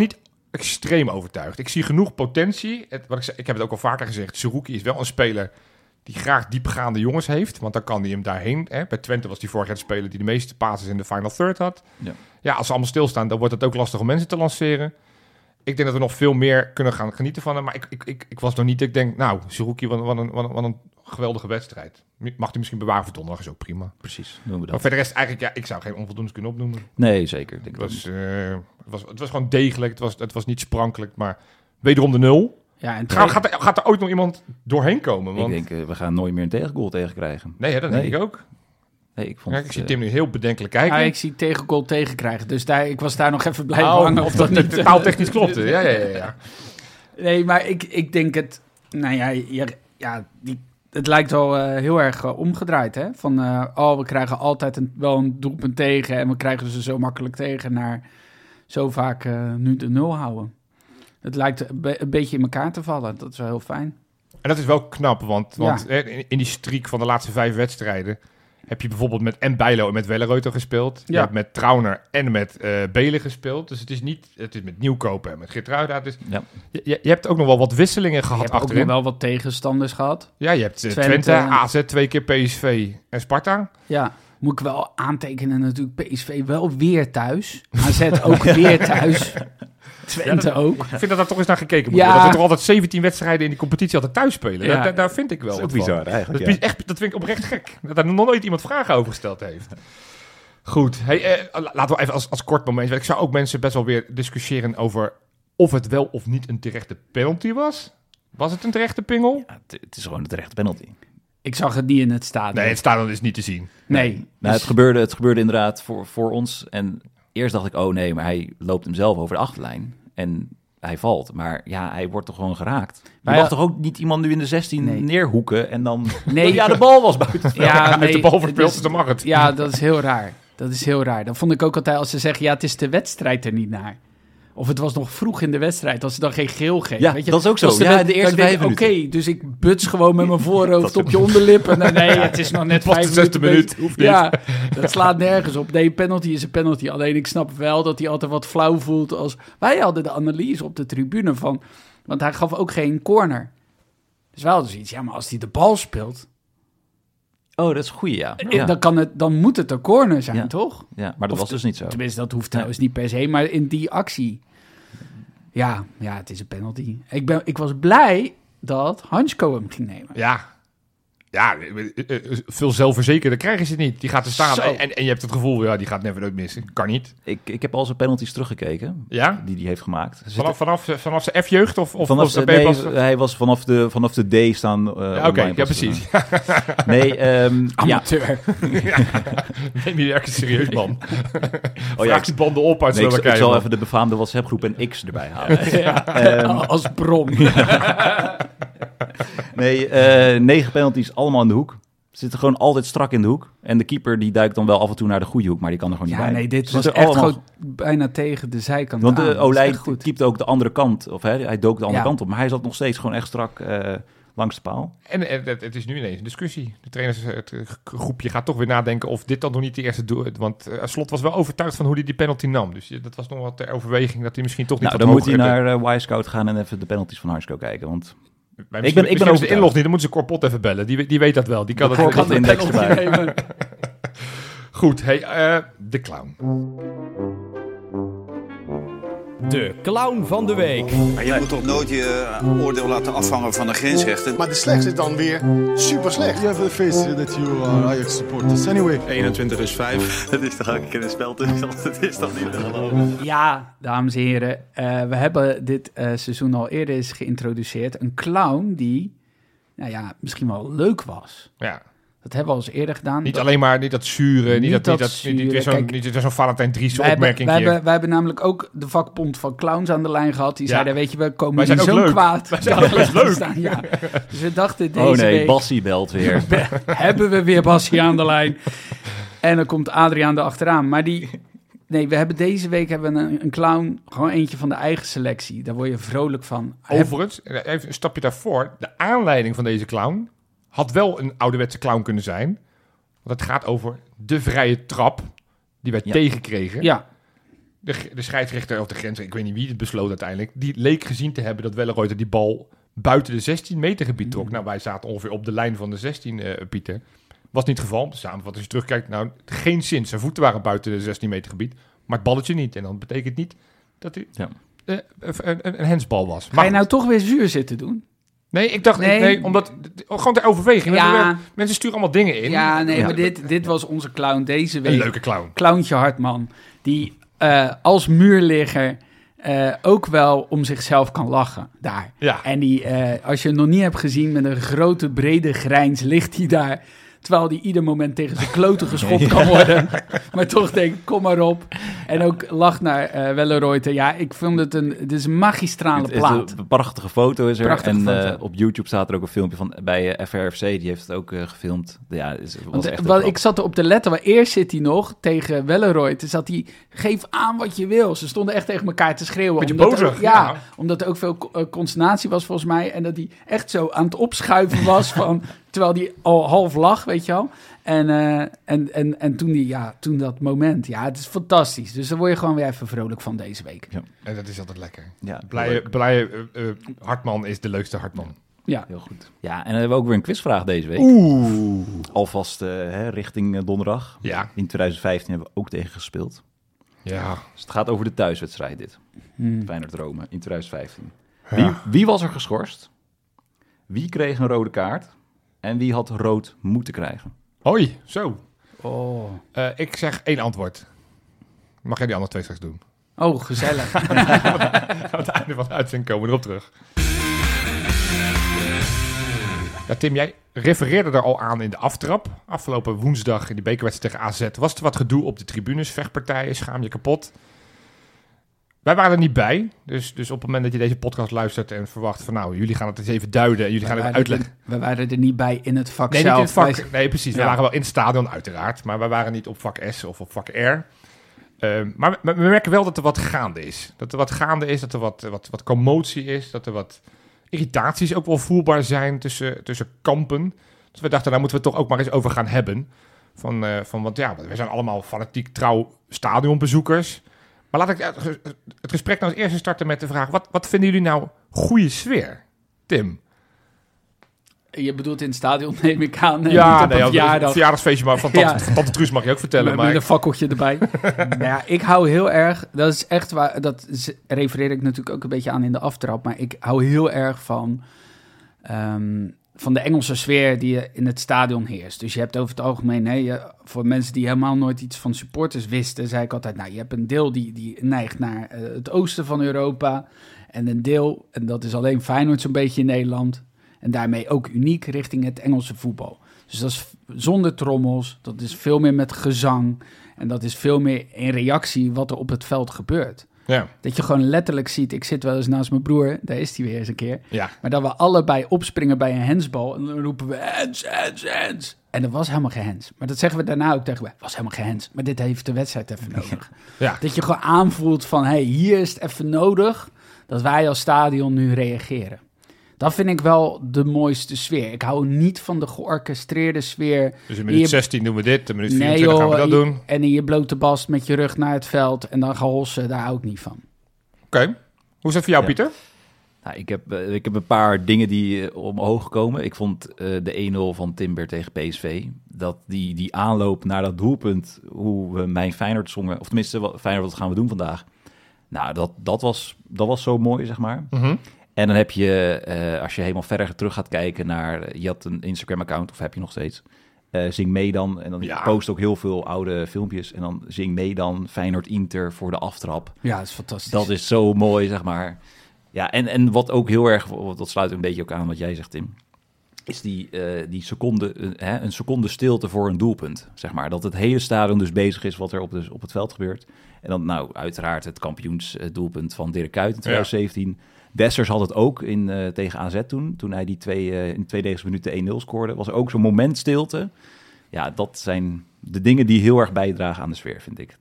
extreem overtuigd. Ik zie genoeg potentie. Ik heb het ook al vaker gezegd. Seruki is wel een speler die graag diepgaande jongens heeft. Want dan kan hij hem daarheen. Hè. Bij Twente was hij vorig jaar de speler die de meeste passes in de final third had. Ja, als ze allemaal stilstaan, dan wordt het ook lastig om mensen te lanceren. Ik denk dat we nog veel meer kunnen gaan genieten van hem. Maar ik was nog niet... Ik denk, nou, Seruki, wat een geweldige wedstrijd. Mag hij misschien bewaren voor donderdag, is ook prima. Precies, doen we dat. Maar voor de rest eigenlijk, ik zou geen onvoldoendes kunnen opnoemen. Nee, zeker. Het was gewoon degelijk. Het was niet sprankelijk, maar wederom de 0. Ja, en Gaat er ooit nog iemand doorheen komen? Want... Ik denk, we gaan nooit meer een tegengoal tegenkrijgen. Nee, dat denk ik ook. Nee, ik zie Tim nu heel bedenkelijk kijken. Ja, ik zie tegengoal tegenkrijgen. Dus ik was daar nog even blijven hangen. Of dat niet taaltechnisch klopte. Ja. Nee, maar ik denk het... Nou ja, het lijkt wel heel erg omgedraaid, hè? Van, we krijgen altijd wel een doelpunt tegen... en we krijgen ze zo makkelijk tegen naar zo vaak nu de 0 houden. Het lijkt een beetje in elkaar te vallen. Dat is wel heel fijn. En dat is wel knap, want in die streak van de laatste 5 wedstrijden... heb je bijvoorbeeld met Bijlo en met Welleroyter gespeeld. Je hebt met Trauner en met Belen gespeeld. Dus het is met Nieuwkoop en met Geertruida. Dus je hebt ook nog wel wat wisselingen gehad achterin. Je hebt ook nog wel wat tegenstanders gehad. Ja, je hebt Twente, AZ, 2 keer PSV en Sparta. Ja, moet ik wel aantekenen natuurlijk. PSV wel weer thuis. AZ ook weer thuis. Twente ook. Ik vind dat daar toch eens naar gekeken moet worden. Dat we toch altijd 17 wedstrijden in die competitie altijd thuis spelen. Ja. Daar vind ik wel dat is wat ook bizar, van. eigenlijk. Dat vind ik oprecht gek. Dat daar nog nooit iemand vragen over gesteld heeft. Goed. Hey, laten we even als kort moment... Ik zou ook mensen best wel weer discussiëren over... of het wel of niet een terechte penalty was. Was het een terechte pingel? Ja, het is gewoon een terechte penalty. Ik zag het niet in het stadion. Nee, het stadion is niet te zien. Nee. Nou, het gebeurde inderdaad voor ons. En eerst dacht ik, nee, maar hij loopt hem zelf over de achterlijn. En hij valt. Maar ja, hij wordt toch gewoon geraakt. Je mag toch ook niet iemand nu in de 16 neerhoeken en dan... Nee. Ja, de bal was buiten. Ja, met de bal verspeeld, dus dan mag het. Ja, dat is heel raar. Dat is heel raar. Dan vond ik ook altijd als ze zeggen, het is de wedstrijd er niet naar. Of het was nog vroeg in de wedstrijd, als ze dan geen geel geven. Ja, weet je? dat is ook zo. Ja, de eerste 5 minuten. Oké, dus ik buts gewoon met mijn voorhoofd op je onderlip. En nee, het is nog net 5 minuten. minuut. Ja, dat slaat nergens op. Nee, penalty is een penalty. Alleen ik snap wel dat hij altijd wat flauw voelt. Als wij hadden de analyse op de tribune van... Want hij gaf ook geen corner. Dus wel dus iets, maar als hij de bal speelt... Oh, dat is een goeie, ja. Dan moet het een corner zijn, toch? Ja, maar dat was dus niet zo. Tenminste, dat hoeft trouwens niet per se. Maar in die actie... Ja, het is een penalty. Ik was blij dat Hansko hem ging nemen. Ja, veel zelfverzekerder krijgen ze niet. Die gaat er staan en je hebt het gevoel, die gaat never nooit missen. Kan niet. Ik heb al zijn penalties teruggekeken. Ja? Die heeft gemaakt. Vanaf zijn F-jeugd? Hij was vanaf de D staan. Oké, precies. Nee, amateur. Neem je echt serieus, man. Vraag die banden op uit Slowakije. Ik zal even de befaamde WhatsApp-groep en X erbij halen. Als bron. Nee, 9 penalties, allemaal in de hoek. Ze zitten gewoon altijd strak in de hoek. En de keeper die duikt dan wel af en toe naar de goede hoek, maar die kan er gewoon niet bij. Nee, dit was echt gewoon bijna tegen de zijkant. Want de Olij keepte ook de andere kant, of hij dook de andere kant op. Maar hij zat nog steeds gewoon echt strak langs de paal. En het is nu ineens een discussie. De trainersgroepje gaat toch weer nadenken of dit dan nog niet de eerste doel... Want Slot was wel overtuigd van hoe hij die penalty nam. Dus dat was nog wat ter overweging dat hij misschien toch niet... Nou, dan moet hij naar Y-Scout gaan en even de penalties van Harsco kijken, want... Ik ben ook de inlog niet, dan moeten ze Corpot even bellen. Die weet dat wel. Die kan het index erbij. Goed, de clown. De clown van de week. Maar je moet toch nooit je oordeel laten afhangen van de grensrechten. Maar de slechtste is dan weer super slecht. You have the face that you are Ajax supporters. Anyway. 21 is 5. Dat is toch elke keer een spel tussen. Dat is toch niet te geloven. Ja, dames en heren. We hebben dit seizoen al eerder eens geïntroduceerd. Een clown die, misschien wel leuk was. Ja. Dat hebben we al eens eerder gedaan. Niet alleen maar niet dat zure, niet weer zo'n Valentijn Dries opmerking. Wij hebben namelijk ook de vakbond van clowns aan de lijn gehad. Die zeiden, weet je, we komen hier zo kwaad. Wij zijn ook best leuk. Staan, ja. Dus we dachten deze week... Bassie belt weer. Hebben we weer Bassie aan de lijn. En dan komt Adriaan erachteraan. Maar we hebben deze week een clown, gewoon eentje van de eigen selectie. Daar word je vrolijk van. Overigens, even een stapje daarvoor. De aanleiding van deze clown had wel een ouderwetse clown kunnen zijn. Want het gaat over de vrije trap die wij tegenkregen. Ja. de scheidsrechter of de grens, ik weet niet wie het besloot uiteindelijk, die leek gezien te hebben dat Welleroyter die bal buiten de 16 meter gebied trok. Nou, wij zaten ongeveer op de lijn van de 16, Pieter. Was niet het geval. Samenvatting, als je terugkijkt, nou, geen zin. Zijn voeten waren buiten de 16 meter gebied, maar het balletje niet. En dan betekent niet dat hij een hensbal was. Ga je nou toch weer zuur zitten doen? Nee, ik dacht, nee, omdat, gewoon ter overweging. Ja. Mensen sturen allemaal dingen in. Ja, nee, maar dit was onze clown deze week. Een leuke clown. Clowntje Hartman, die als muurligger ook wel om zichzelf kan lachen daar. Ja. En die, als je hem nog niet hebt gezien, met een grote brede grijns ligt hij daar, terwijl die ieder moment tegen zijn kloten geschopt kan worden. Maar toch denk ik, kom maar op. En ook lacht naar Welleroyter. Ja, ik vond het een magistrale plaat. Een prachtige foto is er. Prachtige en foto. op YouTube staat er ook een filmpje van bij FRFC. Die heeft het ook gefilmd. Ja, was echt Ik zat erop te letten, maar eerst zit hij nog tegen Welleroyter. Zat hij, geef aan wat je wil. Ze stonden echt tegen elkaar te schreeuwen. Beetje omdat bozig, er, ja. Omdat er ook veel consternatie was volgens mij. En dat hij echt zo aan het opschuiven was van, terwijl hij al half lag, weet je wel. En toen dat moment, het is fantastisch. Dus daar word je gewoon weer even vrolijk van deze week. Ja. En dat is altijd lekker. Ja, Blije Hartman is de leukste Hartman. Ja, heel goed. Ja, en dan hebben we ook weer een quizvraag deze week. Alvast richting donderdag. Ja. In 2015 hebben we ook tegen gespeeld. Ja. Dus het gaat over de thuiswedstrijd dit. Feyenoord Rome in 2015. Ja. Wie was er geschorst? Wie kreeg een rode kaart? En wie had rood moeten krijgen? Hoi, zo. Oh, Ik zeg 1 antwoord. Mag jij die andere 2 straks doen? oh gezellig. Aan het einde van de uitzending komen we erop terug. Ja, Tim, jij refereerde er al aan in de aftrap. Afgelopen woensdag in die bekerwedstrijd tegen AZ was er wat gedoe op de tribunes. Vechtpartijen, schaam je kapot. Wij waren er niet bij. Dus op het moment dat je deze podcast luistert en verwacht van nou, jullie gaan het eens even duiden en jullie gaan het uitleggen. We waren er niet bij in het vak Nee, zelf. niet in het vak. Nee, precies. We Ja. waren wel in het stadion uiteraard, maar wij waren niet op vak S of op vak R. Maar we merken wel dat er wat gaande is. Dat er wat gaande is, dat er wat commotie is, dat er wat irritaties ook wel voelbaar zijn tussen kampen. Dus we dachten, daar moeten we het toch ook maar eens over gaan hebben. Want ja, we zijn allemaal fanatiek trouw stadionbezoekers. Maar laat ik het gesprek nou als eerste starten met de vraag, wat vinden jullie nou goede sfeer? Tim? Je bedoelt in het stadion, neem ik aan. Ja, niet op een verjaardag. verjaardagsfeestje maar van Tante Truus mag je ook vertellen. Met een fakkeltje erbij. Nou ja, ik hou heel erg, dat is echt waar, refereer ik natuurlijk ook een beetje aan in de aftrap, maar ik hou heel erg van de Engelse sfeer die in het stadion heerst. Dus je hebt over het algemeen, voor mensen die helemaal nooit iets van supporters wisten, zei ik altijd, nou, je hebt een deel die neigt naar het oosten van Europa en een deel, en dat is alleen Feyenoord zo'n beetje in Nederland, en daarmee ook uniek richting het Engelse voetbal. Dus dat is zonder trommels, dat is veel meer met gezang en dat is veel meer in reactie wat er op het veld gebeurt. Ja. Dat je gewoon letterlijk ziet, ik zit wel eens naast mijn broer, daar is hij weer eens een keer. Ja. Maar dat we allebei opspringen bij een hensbal en dan roepen we hens, hens, hens. En dat was helemaal geen hens. Maar dat zeggen we daarna ook tegen was helemaal geen hens. Maar dit heeft de wedstrijd even nodig. Ja. Dat je gewoon aanvoelt van, hier is het even nodig dat wij als stadion nu reageren. Dat vind ik wel de mooiste sfeer. Ik hou niet van de georchestreerde sfeer. Dus in minuut 16 doen we dit, in minuut 24 gaan we dat doen. En in je blote bast met je rug naar het veld en dan gaan hossen, daar hou ik niet van. Oké. Hoe is dat voor jou, Pieter? Nou, ik heb een paar dingen die omhoog komen. Ik vond de 1-0 van Timber tegen PSV. Dat die aanloop naar dat doelpunt, hoe we mijn Feyenoord zongen, of tenminste Feyenoord, wat gaan we doen vandaag? Nou, dat was zo mooi, zeg maar. Mm-hmm. En dan heb je, als je helemaal verder terug gaat kijken naar, je had een Instagram-account, of heb je nog steeds, Zing mee dan. En dan post ook heel veel oude filmpjes. En dan Zing mee dan Feyenoord-Inter voor de aftrap. Ja, dat is fantastisch. Dat is zo mooi, zeg maar. Ja, en wat ook heel erg, dat sluit een beetje ook aan wat jij zegt, Tim, is die seconde, een seconde stilte voor een doelpunt, zeg maar. Dat het hele stadion dus bezig is wat er op het veld gebeurt. En dan, nou, uiteraard het kampioensdoelpunt van Dirk Kuyt in 2017. Ja. Dessers had het ook tegen AZ toen hij in de tweede minuut de 1-0 scoorde. Was er ook zo'n moment stilte. Ja, dat zijn de dingen die heel erg bijdragen aan de sfeer, vind ik.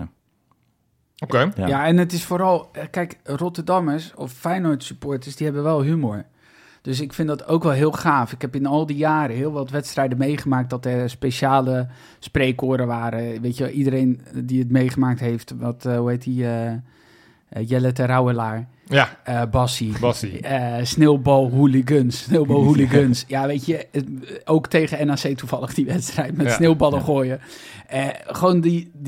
Oké. Ja, en het is vooral, kijk, Rotterdammers of Feyenoord supporters, die hebben wel humor. Dus ik vind dat ook wel heel gaaf. Ik heb in al die jaren heel wat wedstrijden meegemaakt dat er speciale spreekoren waren. Weet je, iedereen die het meegemaakt heeft, hoe heet die, Jelle ter Rouwelaar, Bassie, sneeuwbalhooligans. Ja, weet je, ook tegen NAC toevallig die wedstrijd met sneeuwballen gooien. Gewoon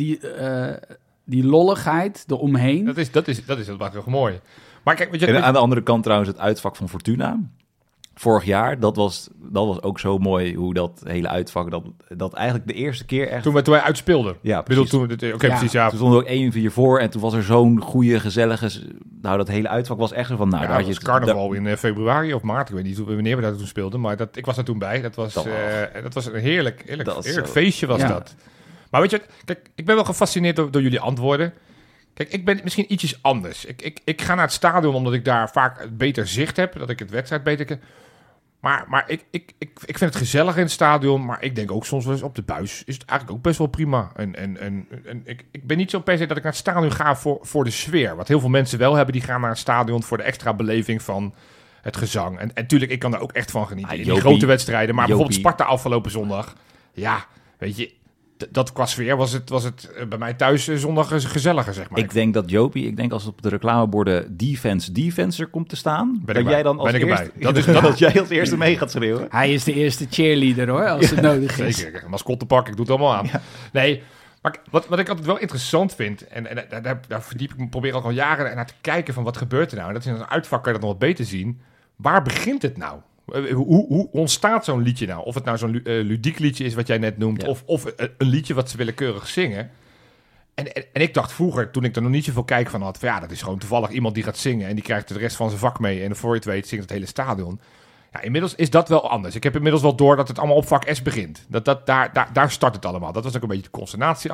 die lolligheid eromheen. Dat is heel mooi. Maar kijk, weet je, en aan de andere kant trouwens het uitvak van Fortuna. Vorig jaar, dat was ook zo mooi hoe dat hele uitvak, dat eigenlijk de eerste keer echt... Toen wij uitspeelden. Ja, precies. Precies, ja. Toen stonden we ook 1-4 voor en toen was er zo'n goede, gezellige... Nou, dat hele uitvak was echt zo van... Nou, daar had je het carnaval in februari of maart. Ik weet niet wanneer we daar toen speelden, maar ik was daar toen bij. Dat was een heerlijk feestje was dat. Maar weet je, kijk, ik ben wel gefascineerd door jullie antwoorden. Kijk, ik ben misschien ietsjes anders. Ik ga naar het stadion omdat ik daar vaak beter zicht heb, dat ik het wedstrijd beter ken. Maar ik vind het gezellig in het stadion, maar ik denk ook soms wel eens op de buis is het eigenlijk ook best wel prima. En ik ben niet zo per se dat ik naar het stadion ga voor de sfeer. Wat heel veel mensen wel hebben, die gaan naar het stadion voor de extra beleving van het gezang. En natuurlijk, ik kan daar ook echt van genieten in die grote wedstrijden. Maar bijvoorbeeld Sparta afgelopen zondag, ja, weet je... Dat qua sfeer was het bij mij thuis zondag gezelliger, zeg maar. Ik denk dat Jopie, als het op de reclameborden defense er komt te staan, ben jij dan als eerste... Dat jij als eerste mee gaat schreeuwen. Hij is de eerste cheerleader, hoor, als het nodig is. Zeker, mascottepak, ik doe het allemaal aan. Ja. Nee, maar wat ik altijd wel interessant vind, en daar verdiep ik me, probeer al jaren naar te kijken van wat gebeurt er nou. En dat is in een uitvak kan je dat nog wat beter zien. Waar begint het nou? Hoe ontstaat zo'n liedje nou? Of het nou zo'n ludiek liedje is wat jij net noemt... Ja. Of een liedje wat ze willekeurig zingen. En ik dacht vroeger, toen ik er nog niet zoveel kijk van had... van ja, dat is gewoon toevallig iemand die gaat zingen... en die krijgt de rest van zijn vak mee... en voor je het weet zingt het hele stadion. Ja, inmiddels is dat wel anders. Ik heb inmiddels wel door dat het allemaal op vak S begint. Daar start het allemaal. Dat was ook een beetje de consternatie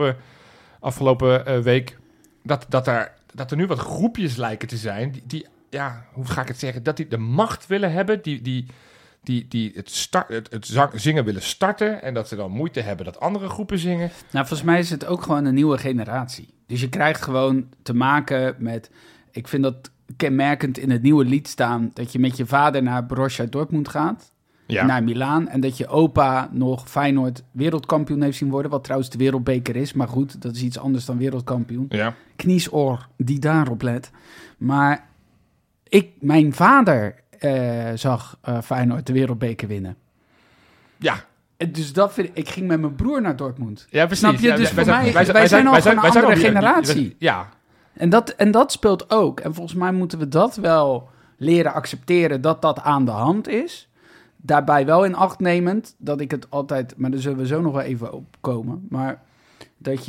afgelopen week. Dat er nu wat groepjes lijken te zijn... die ja, hoe ga ik het zeggen? Dat die de macht willen hebben, die het zingen willen starten... en dat ze dan moeite hebben dat andere groepen zingen. Nou, volgens mij is het ook gewoon een nieuwe generatie. Dus je krijgt gewoon te maken met... Ik vind dat kenmerkend in het nieuwe lied staan... dat je met je vader naar Borussia Dortmund gaat, naar Milaan... en dat je opa nog Feyenoord wereldkampioen heeft zien worden... wat trouwens de wereldbeker is, maar goed, dat is iets anders dan wereldkampioen. Ja. Kniesoor die daarop let. Maar... Mijn vader zag Feyenoord de wereldbeker winnen. Ja. Dus ik ging met mijn broer naar Dortmund. Ja, precies. Snap je? Dus wij zijn al een andere generatie. Ja. En dat speelt ook. En volgens mij moeten we dat wel leren accepteren dat aan de hand is. Daarbij wel in acht nemend dat ik het altijd... Maar daar zullen we zo nog wel even op komen. Maar dat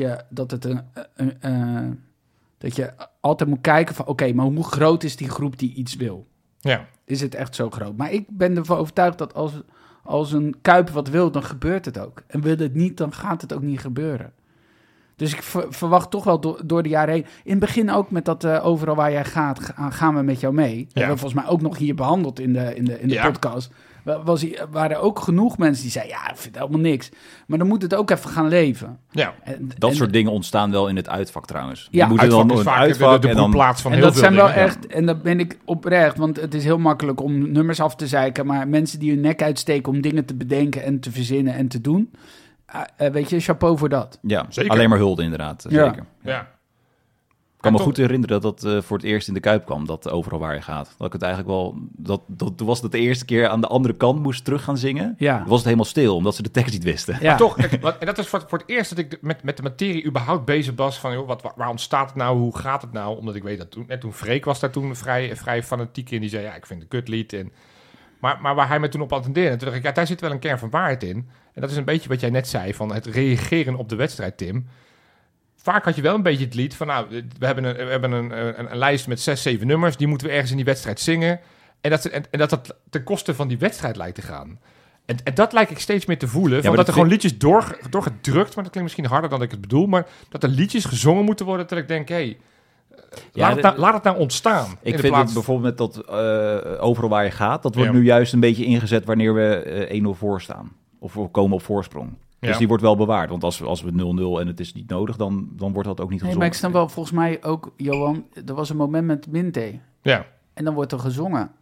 je altijd moet kijken van... Oké, maar hoe groot is die groep die iets wil? Ja. Is het echt zo groot? Maar ik ben ervan overtuigd dat als een Kuip wat wil, dan gebeurt het ook. En wil het niet, dan gaat het ook niet gebeuren. Dus ik verwacht toch wel door de jaren heen... In het begin ook met dat overal waar jij gaat, gaan we met jou mee. Dat hebben we volgens mij ook nog hier behandeld in de podcast... waren ook genoeg mensen die zeiden... ja, ik vind helemaal niks. Maar dan moet het ook even gaan leven. Ja, dat soort dingen ontstaan wel in het uitvak trouwens. Ja, moeten uitvak dan is vaak de plaats van heel veel dingen. En dat zijn wel echt... En dat ben ik oprecht, want het is heel makkelijk om nummers af te zeiken... maar mensen die hun nek uitsteken om dingen te bedenken... en te verzinnen en te doen... weet je, chapeau voor dat. Ja, zeker. Alleen maar hulde inderdaad. Zeker. Ja. Ik kan me goed herinneren dat voor het eerst in de Kuip kwam, dat overal waar je gaat. Dat ik het eigenlijk wel... Toen was het de eerste keer aan de andere kant moest terug gaan zingen. Ja. Toen was het helemaal stil, omdat ze de tekst niet wisten. Ja. Maar toch, en dat is voor het eerst dat ik met de materie überhaupt bezig was van... Joh, waar ontstaat het nou, hoe gaat het nou? Omdat ik weet dat toen Freek was daar toen vrij fanatiek in. Die zei, ja, ik vind het een kutlied. Maar waar hij me toen op attendeerde, toen dacht ik, ja, daar zit wel een kern van waarheid in. En dat is een beetje wat jij net zei, van het reageren op de wedstrijd, Tim... Vaak had je wel een beetje het lied van... nou, we hebben een lijst met 6, 7 nummers... die moeten we ergens in die wedstrijd zingen... en dat ten koste van die wedstrijd lijkt te gaan. En dat lijkt ik steeds meer te voelen... van dat er gewoon liedjes doorgedrukt... maar dat klinkt misschien harder dan ik het bedoel... maar dat er liedjes gezongen moeten worden... dat ik denk, laat het nou ontstaan. Ik vind het bijvoorbeeld met dat overal waar je gaat... dat wordt nu juist een beetje ingezet... wanneer we 1-0 voor staan. Of we komen op voorsprong. Dus die wordt wel bewaard. Want als we 0-0 en het is niet nodig, dan wordt dat ook niet gezongen. Maar ik snap wel, volgens mij ook, Johan, er was een moment met Minte. Ja. En dan wordt er gezongen.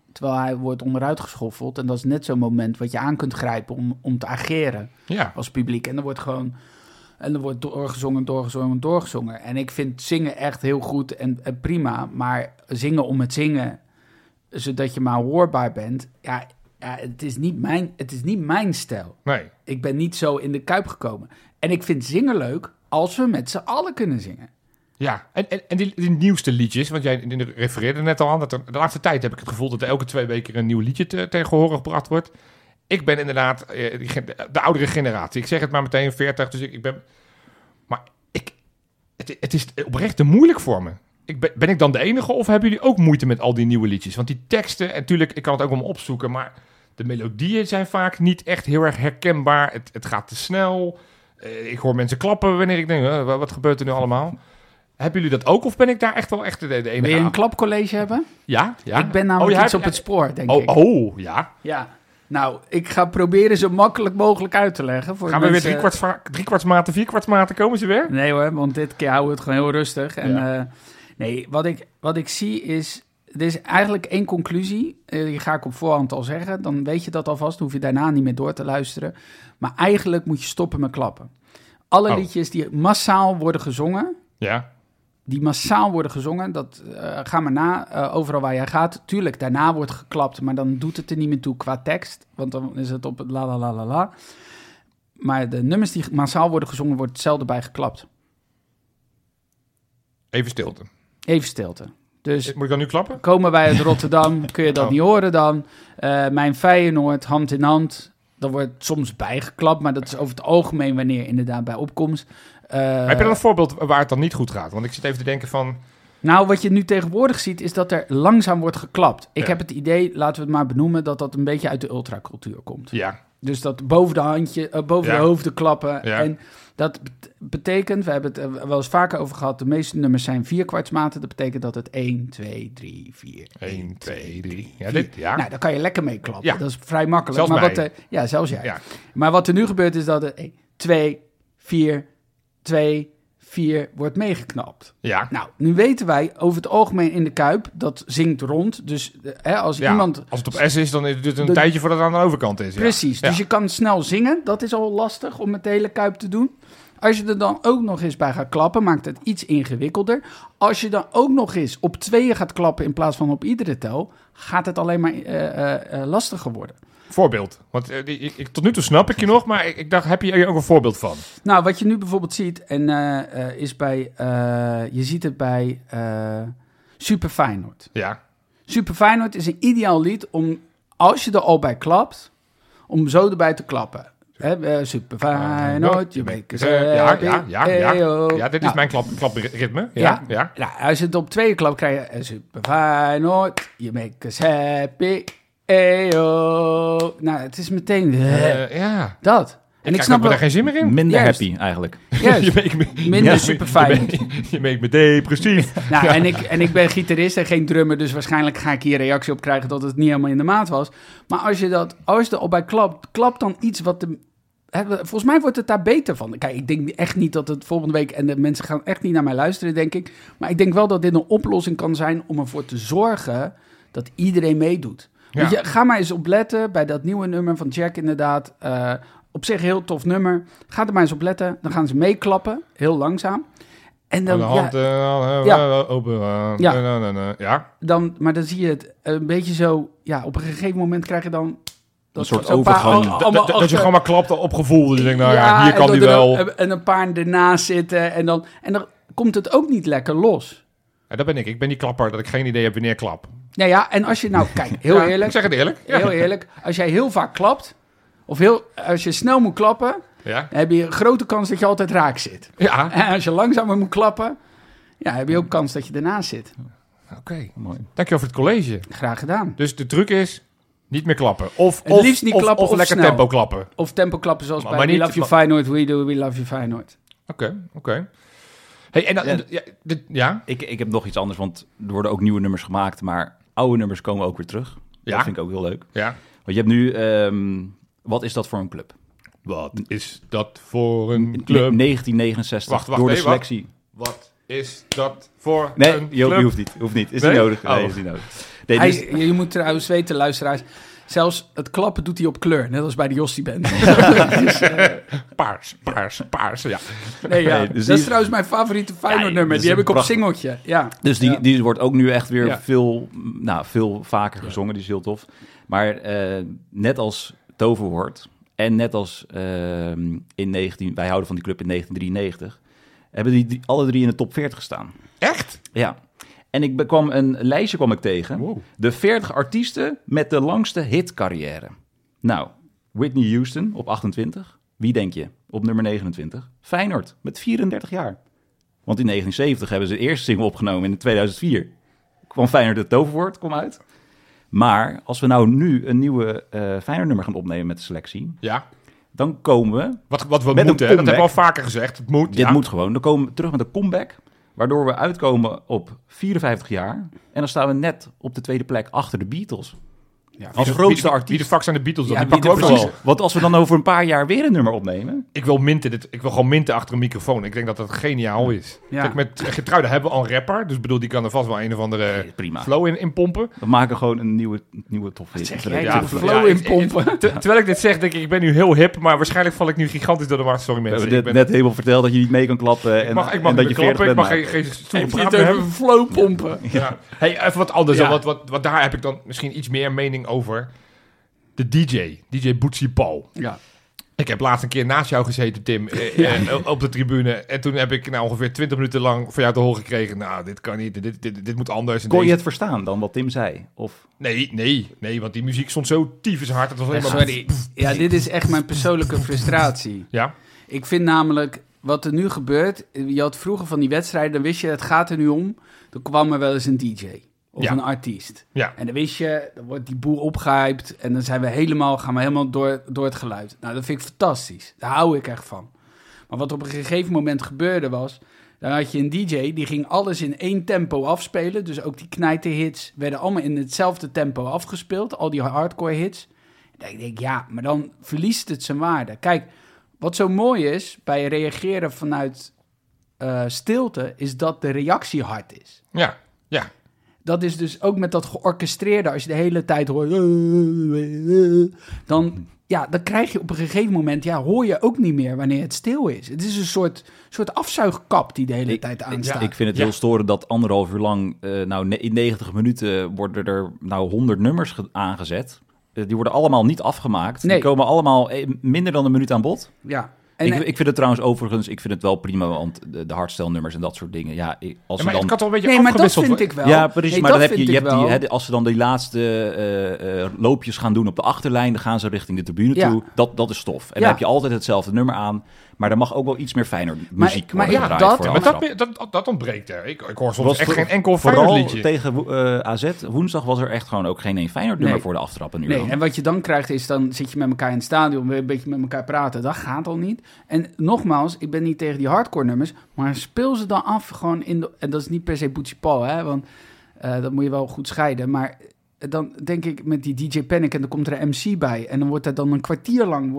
terwijl hij wordt onderuit geschoffeld. En dat is net zo'n moment wat je aan kunt grijpen om te ageren als publiek. En er wordt gewoon... En er wordt doorgezongen. En ik vind zingen echt heel goed en prima. Maar zingen om het zingen, zodat je maar hoorbaar bent... Ja, het is niet mijn stijl. Nee. Ik ben niet zo in de Kuip gekomen. En ik vind zingen leuk als we met z'n allen kunnen zingen. Ja, en die nieuwste liedjes, want jij refereerde net al aan... dat de laatste tijd heb ik het gevoel dat er elke 2 weken een nieuw liedje tegen horen gebracht wordt... Ik ben inderdaad de oudere generatie. Ik zeg het maar meteen 40, dus ik ben... Maar het is oprecht te moeilijk voor me. Ben ik dan de enige of hebben jullie ook moeite met al die nieuwe liedjes? Want die teksten, en natuurlijk, ik kan het ook allemaal opzoeken... maar de melodieën zijn vaak niet echt heel erg herkenbaar. Het gaat te snel. Ik hoor mensen klappen wanneer ik denk... wat gebeurt er nu allemaal? Hebben jullie dat ook of ben ik daar echt wel de enige? Wil je een klapcollege hebben? Ja. Ik ben namelijk iets op het spoor, denk ik. Ja. Ja. Nou, ik ga proberen zo makkelijk mogelijk uit te leggen. Gaan we weer 3/4 maten, 4/4 maten, komen ze weer? Nee hoor, want dit keer houden we het gewoon heel rustig. En, nee, wat ik zie is... Er is eigenlijk 1 conclusie. Die ga ik op voorhand al zeggen. Dan weet je dat alvast. Dan hoef je daarna niet meer door te luisteren. Maar eigenlijk moet je stoppen met klappen. Alle liedjes die massaal worden gezongen... Ja. Die massaal worden gezongen, ga maar na, overal waar jij gaat. Tuurlijk, daarna wordt geklapt, maar dan doet het er niet meer toe qua tekst. Want dan is het op het la la la la la. Maar de nummers die massaal worden gezongen, wordt hetzelfde bij geklapt. Even stilte. Even stilte. Dus moet ik dan nu klappen? Komen wij uit Rotterdam, kun je dat niet horen dan. Mijn Feyenoord, hand in hand. Dan wordt soms bijgeklapt, maar dat is over het algemeen wanneer inderdaad bij opkomst. Heb je dan een voorbeeld waar het dan niet goed gaat? Want ik zit even te denken van... Nou, wat je nu tegenwoordig ziet, is dat er langzaam wordt geklapt. Ik heb het idee, laten we het maar benoemen, dat een beetje uit de ultracultuur komt. Ja. Dus dat boven de hoofden klappen. Ja. En dat betekent, we hebben het wel eens vaker over gehad, de meeste nummers zijn 4/4 maten. Dat betekent dat het 1, 2, 3, 4. 1, 2, 3. Ja, 4. Ja. Nou, daar kan je lekker mee klappen. Ja. Dat is vrij makkelijk. Zelfs maar mij. zelfs jij. Ja. Maar wat er nu gebeurt is dat het 1, 2, 4, 2, 4 wordt meegeknapt. Ja. Nou, nu weten wij over het algemeen in de Kuip, dat zingt rond. Dus als iemand... Als het op S is, dan duurt het een tijdje voordat het aan de overkant is. Ja. Precies, dus je kan snel zingen. Dat is al lastig om met de hele Kuip te doen. Als je er dan ook nog eens bij gaat klappen, maakt het iets ingewikkelder. Als je dan ook nog eens op 2 gaat klappen in plaats van op iedere tel, gaat het alleen maar lastiger worden. Voorbeeld. Want tot nu toe snap ik je nog, maar ik dacht, heb je er ook een voorbeeld van? Nou, wat je nu bijvoorbeeld ziet, en is bij, je ziet het bij Super Feyenoord. Ja. Super Feyenoord is een ideaal lied om, als je er al bij klapt, om zo erbij te klappen. Super Feyenoord, je weet Ja, dit is mijn klapritme. Ja. Nou, als je het op 2 klapt, krijg je Super Feyenoord, you make us happy. Eyo. Nou, het is meteen dat. En ik snap er geen zin meer in. Minder happy eigenlijk. Minder super fijn. Je maakt me depressief. Nou, en ik ben gitarist en geen drummer, dus waarschijnlijk ga ik hier reactie op krijgen dat het niet helemaal in de maat was. Maar als je er al bij klapt dan iets wat volgens mij wordt het daar beter van. Kijk, ik denk echt niet dat het volgende week... en de mensen gaan echt niet naar mij luisteren, denk ik. Maar ik denk wel dat dit een oplossing kan zijn om ervoor te zorgen dat iedereen meedoet. Ja. Weet je, ga maar eens op letten bij dat nieuwe nummer van Jack inderdaad. Op zich een heel tof nummer. Ga er maar eens op letten. Dan gaan ze meeklappen, heel langzaam. En dan, maar dan zie je het een beetje zo... Ja, op een gegeven moment krijg je dan... Een soort overgang. Dat je gewoon maar klapt op gevoel. Dus je denkt, hier kan die wel. En een paar ernaast zitten. En dan komt het ook niet lekker los. Ja, dat ben ik. Ik ben die klapper dat ik geen idee heb wanneer klap. Nou ja, en als je nou... Kijk, heel eerlijk. Ik zeg het eerlijk. Ja. Heel eerlijk. Als jij heel vaak klapt... als je snel moet klappen... Ja. Dan heb je een grote kans dat je altijd raak zit. Ja. En als je langzamer moet klappen... Ja, heb je ook kans dat je ernaast zit. Oké. Mooi. Dankjewel voor het college. Graag gedaan. Dus de truc is... Niet meer klappen. Of liefst niet klappen of lekker snel. tempo klappen. Of tempo klappen zoals maar bij niet, We Love You Feyenoord. We Love You Feyenoord. Oké. Hey, en dan, Ik heb nog iets anders, want er worden ook nieuwe nummers gemaakt, maar oude nummers komen ook weer terug. Ja. Dat vind ik ook heel leuk. Ja. Want je hebt nu, wat is dat voor een club? Wat is dat voor een club? 1969, wacht, door de selectie. Wat is dat voor Nee, een je club? hoeft niet. Is Nee? niet nodig. Oh. Nee, is niet nodig. Nee, Je moet trouwens weten, luisteraars, zelfs het klappen doet hij op kleur, net als bij de Jossie-band. Paars, ja. Nee, ja. Nee, dus Dat die- is trouwens mijn favoriete Feyenoord-nummer. dus Die heb ik op prachtig. singeltje. Ja. Dus Ja. die wordt ook nu echt weer Ja. veel vaker gezongen. Die is heel tof. Maar net als Toverwoord en net als wij houden van die club in 1993... hebben die alle drie in de top 40 gestaan. Echt? Ja. En een lijstje kwam ik tegen. Wow. De 40 artiesten met de langste hitcarrière. Nou, Whitney Houston op 28. Wie denk je? Op nummer 29. Feyenoord met 34 jaar. Want in 1970 hebben ze de eerste single opgenomen in 2004. Kwam Feyenoord het Toverwoord, kwam uit. Maar als we nou nu een nieuwe Feyenoord nummer gaan opnemen met de selectie... Ja. dan komen we... Wat we Met moeten, een hè? Dat hebben we al comeback. vaker gezegd. Het moet. Dit ja. moet gewoon. Dan komen we terug met een comeback... waardoor we uitkomen op 54 jaar. En dan staan we net op de tweede plek achter de Beatles. Ja, Als Wie grootste de artiest. fuck zijn de Beatles dan? Ja, Die pakken we ook wie nog de- wel. Want als we dan over een paar jaar weer een nummer opnemen... Ik wil gewoon minten achter een microfoon. Ik denk dat dat geniaal is. Ja. Kijk, met Geertruida hebben we al een rapper. Dus bedoel, die kan er vast wel een of andere prima. flow in pompen. We maken gewoon een nieuwe top 40. zeg jij? Ja, de flow in pompen. Terwijl ik dit zeg, denk ik ben nu heel hip. Maar waarschijnlijk val ik nu gigantisch door de war. Sorry We mensen. hebben Ik net, ben- net helemaal verteld dat je niet mee kan klappen. ik mag en niet dat je meer 40 klappen. Ik bent. mag Nou, geen stoel Heb je praat het meer over hebben. flow pompen? Ja. Hey, even wat anders. Ja. Dan, wat daar heb ik dan misschien iets meer mening over. De DJ Bootsy Paul. Ja. Ik heb laatst een keer naast jou gezeten, Tim, op de tribune. En toen heb ik ongeveer 20 minuten lang van jou te horen gekregen. Nou, dit kan niet, dit moet anders. En Kon je deze- het verstaan dan wat Tim zei? Of... Nee, want die muziek stond zo tyfus hard. Het was alleen maar... Sorry. Ja, dit is echt mijn persoonlijke frustratie. Ja? Ik vind namelijk, wat er nu gebeurt... Je had vroeger van die wedstrijden, dan wist je, het gaat er nu om. Dan kwam er wel eens een DJ of Ja. een artiest. Ja. En dan wist je, dan wordt die boel opgehyped... en dan gaan we helemaal door het geluid. Nou, dat vind ik fantastisch. Daar hou ik echt van. Maar wat op een gegeven moment gebeurde was... dan had je een DJ, die ging alles in één tempo afspelen. Dus ook die knijterhits werden allemaal in hetzelfde tempo afgespeeld. Al die hardcore hits. Dan denk ik, ja, maar dan verliest het zijn waarde. Kijk, wat zo mooi is bij reageren vanuit stilte... is dat de reactie hard is. Ja. Dat is dus ook met dat georchestreerde, als je de hele tijd hoort... dan krijg je op een gegeven moment... hoor je ook niet meer wanneer het stil is. Het is een soort afzuigkap die de hele tijd aanstaat. Ik vind het Ja. heel storend dat 1,5 uur lang... in 90 minuten worden er 100 nummers aangezet. Die worden allemaal niet afgemaakt. Nee. Die komen allemaal minder dan een minuut aan bod. Ja. Ik vind het trouwens overigens, ik vind het wel prima, want de hardstyle-nummers en dat soort dingen. Ja, als Ja, we maar dan... ik had al een beetje Nee, maar dat afgewisseld. vind hoor. ik wel. Ja, precies. Nee, maar dan dat heb je, vind je ik hebt wel. die, als ze dan die laatste loopjes gaan doen op de achterlijn, dan gaan ze richting de tribune Ja. toe. Dat is tof. En Ja. dan heb je altijd hetzelfde nummer aan. Maar er mag ook wel iets meer fijner muziek maar worden ja, gedraaid dat- voor de Maar aftrap. dat ontbreekt er. Ik hoor soms Was echt voor- geen enkel Vooral Feyenoord liedje. tegen AZ woensdag was er echt gewoon ook geen één Feyenoord nummer Nee. voor de aftrap. Een uur Nee, lang. en wat je dan krijgt is, dan zit je met elkaar in het stadion, weer een beetje met elkaar praten. Dat gaat al niet. En nogmaals, ik ben niet tegen die hardcore nummers, maar speel ze dan af gewoon in de... En dat is niet per se Bootsy Paul, hè, want dat moet je wel goed scheiden. Maar dan denk ik met die DJ Panic en dan komt er een MC bij. En dan wordt er dan een kwartier lang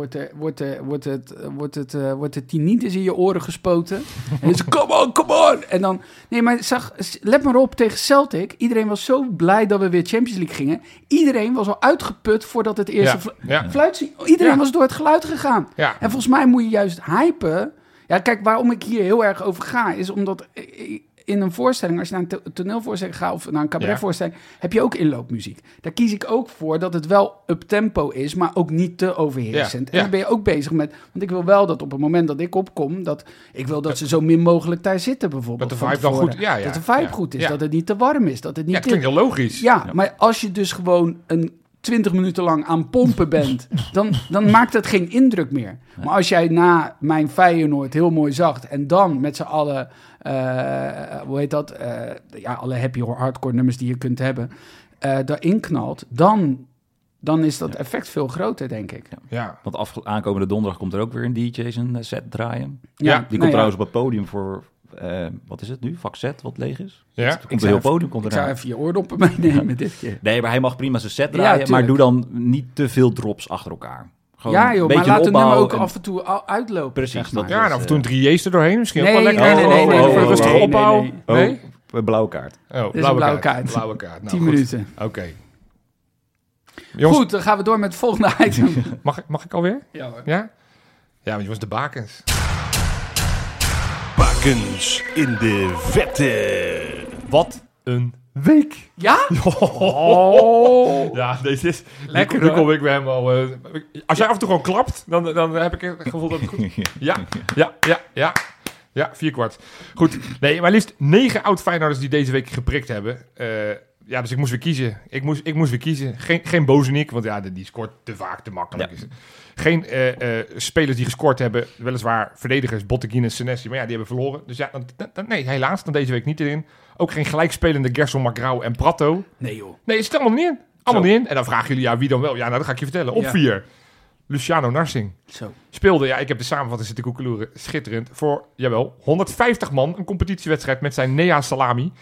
wordt het tinnitus in je oren gespoten. En dan is come on. En dan, nee, maar let maar op, tegen Celtic. Iedereen was zo blij dat we weer Champions League gingen. Iedereen was al uitgeput voordat het eerste fluit. Iedereen was door het geluid gegaan. Ja. En volgens mij moet je juist hypen. Ja, kijk, waarom ik hier heel erg over ga, is omdat in een voorstelling, als je naar een toneelvoorstelling gaat of naar een cabaretvoorstelling, heb je ook inloopmuziek. Daar kies ik ook voor dat het wel up-tempo is, maar ook niet te overheersend. Ja. En dan ben je ook bezig met, want ik wil wel dat op het moment dat ik opkom, dat ik wil dat ze zo min mogelijk daar zitten bijvoorbeeld. Dat de van vibe dan tevoren. goed- ja, ja. Dat de vibe Ja. goed is, Ja. dat het niet te warm is, dat het niet Ja, het klinkt heel logisch. ja, maar als je dus gewoon een 20 minuten lang aan pompen bent, dan maakt het geen indruk meer. Maar als jij na mijn Feyenoord heel mooi zacht en dan met z'n allen, hoe heet dat? Alle happy hardcore nummers die je kunt hebben, daarin knalt, dan is dat effect veel groter, denk ik. Ja. Want aankomende donderdag komt er ook weer een DJ zijn set draaien. Ja, Die komt nou trouwens op het podium voor, wat is het nu? Vak Z, wat leeg is. Ja. Komt een heel podium. Komt Ik er zou even je oordoppen meenemen dit keer. Nee, maar hij mag prima zijn set Ja, draaien, maar tuurlijk. doe dan niet te veel drops achter elkaar. Gewoon Ja een joh, maar beetje laat de nummer opbouw ook en- af en toe uitlopen. Precies, zeg maar. dat Ja, en af en toe een 3J's er doorheen. Misschien ook wel Nee, lekker. nee, nee, nee, nee, Even nee, rustig nee, opbouwen. nee. Nee? blauwe kaart. Oh, Dit is een blauwe kaart. Blauwe kaart. Nou, 10 goed. minuten. Oké. Jongens, Goed, dan gaan we door met het volgende item. mag ik alweer? Ja hoor. Ja? Ja, maar jongens, de bakens. Bakens in de vette. Wat een week. Ja? Oh. Ja, deze is... Lekker, Nu hoor. kom ik weer helemaal... als jij af en toe gewoon klapt, dan heb ik het gevoel dat het goed is. Ja. Ja, 4/4. Goed. Nee, maar liefst 9 oud-Feyenoorders die deze week geprikt hebben. Ja, dus ik moest weer kiezen. Ik moest weer kiezen. Geen Bozenik, want ja, die scoort te vaak, te makkelijk. Ja. Geen spelers die gescoord hebben. Weliswaar verdedigers, Botteguin en Senesi, maar ja, die hebben verloren. Dus ja, nee, helaas, dan deze week niet erin. Ook geen gelijkspelende Gerson, Magrao en Prato. Nee joh. Nee, het zit allemaal niet in. Allemaal niet in. En dan vragen jullie, ja, wie dan wel? Ja, nou, dat ga ik je vertellen. Op 4. Luciano Narsing. Zo. Speelde, ja, ik heb de samenvatting zitten koekeloeren, schitterend, voor, jawel, 150 man, een competitiewedstrijd met zijn Nea Salami.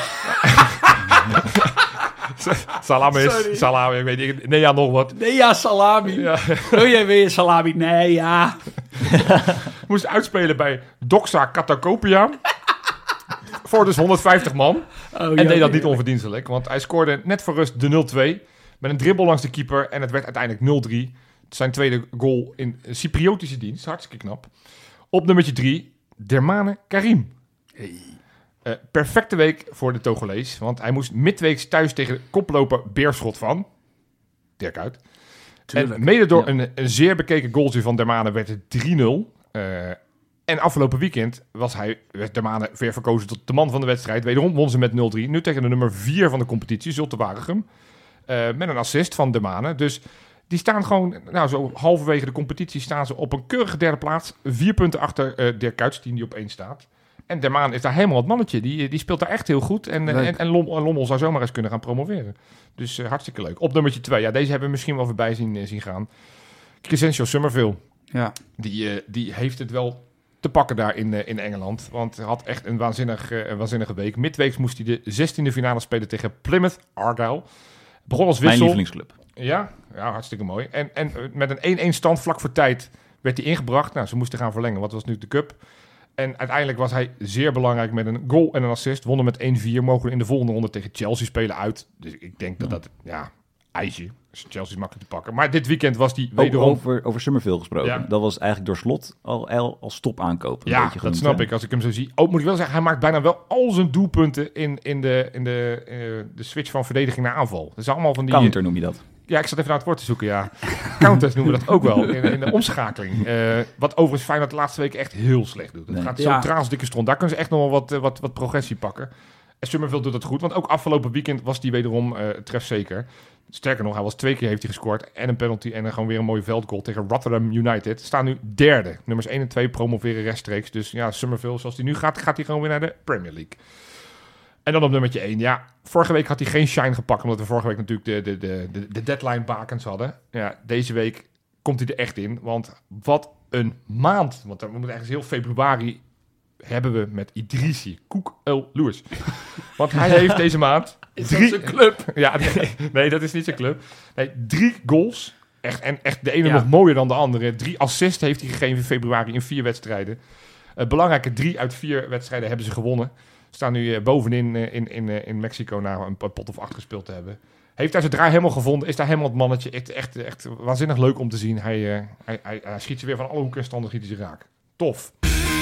Salami, ik weet niet, Nea nog wat. Nee ja, salami. Ja. Wil jij weer salami? Nee ja. Moest uitspelen bij Doxa Katakopia. Voor dus 150 man. En deed dat niet onverdienstelijk, want hij scoorde net voor rust de 0-2 met een dribbel langs de keeper en het werd uiteindelijk 0-3. Zijn tweede goal in Cypriotische dienst. Hartstikke knap. Op nummertje 3, Dermane Karim. Perfecte week voor de Togolees. Want hij moest midweeks thuis tegen koploper Beerschot van Dirk Kuyt. En mede door een zeer bekeken goaltje van Dermane werd het 3-0. En afgelopen weekend werd Dermane weer verkozen tot de man van de wedstrijd. Wederom won ze met 0-3. Nu tegen de nummer 4 van de competitie, Zulte Waregem. Met een assist van Dermane. Dus... Die staan gewoon, zo halverwege de competitie staan ze op een keurige derde plaats. 4 punten achter Dirk Kuyt, die op 1 staat. En Dermane is daar helemaal het mannetje. Die speelt daar echt heel goed. En Lommel zou zomaar eens kunnen gaan promoveren. Dus hartstikke leuk. Op nummertje 2, ja, deze hebben we misschien wel voorbij zien gaan. Crescencio Summerville. Ja. Die heeft het wel te pakken daar in Engeland. Want hij had echt een waanzinnige week. Midweeks moest hij de 16e finale spelen tegen Plymouth Argyle. Begon als wissel. Mijn lievelingsclub. Ja, hartstikke mooi. En met een 1-1 stand vlak voor tijd werd hij ingebracht. Nou, ze moesten gaan verlengen. Wat was nu de cup? En uiteindelijk was hij zeer belangrijk met een goal en een assist. Wonnen met 1-4. Mogen in de volgende ronde tegen Chelsea spelen uit. Dus ik denk dat ijsje. Dus Chelsea is makkelijk te pakken. Maar dit weekend was die wederom... Over Summerville gesproken. Ja. Dat was eigenlijk door Slot als top aankoop. Ja, dat snap ik als ik hem zo zie. Moet ik wel zeggen, hij maakt bijna wel al zijn doelpunten in de switch van verdediging naar aanval. Dat is allemaal van die... Counter noem je dat. Ja, ik zat even naar het woord te zoeken, ja. Counters noemen we dat ook wel, in de omschakeling. Wat overigens Feyenoord de laatste weken echt heel slecht doet. Het gaat zo traag als dikke stront. Daar kunnen ze echt nog wel wat progressie pakken. En Summerville doet dat goed, want ook afgelopen weekend was hij wederom trefzeker. Sterker nog, hij was 2 keer heeft hij gescoord. En een penalty en dan gewoon weer een mooie veldgoal tegen Rotterdam United. Staan nu derde. Nummers 1 en 2 promoveren rechtstreeks. Dus ja, Summerville, zoals hij nu gaat hij gewoon weer naar de Premier League. En dan op nummertje 1. Ja, vorige week had hij geen shine gepakt, omdat we vorige week natuurlijk de deadline bakens hadden. Ja, deze week komt hij er echt in. Want wat een maand. Want we moeten ergens heel februari hebben we met Idrissi Koek Lewis. Want hij heeft deze maand... Is dat zijn club? Ja, nee, dat is niet zijn club. Nee, 3 goals. Echt de ene nog mooier dan de andere. 3 assists heeft hij gegeven in februari in 4 wedstrijden. Belangrijke 3 uit 4 wedstrijden hebben ze gewonnen. Staan nu bovenin in Mexico na een pot of 8 gespeeld te hebben. Heeft hij zijn draai helemaal gevonden. Is daar helemaal het mannetje. Echt waanzinnig leuk om te zien. Hij schiet ze weer van alle hoeken en standen schiet hij ze raak. Tof.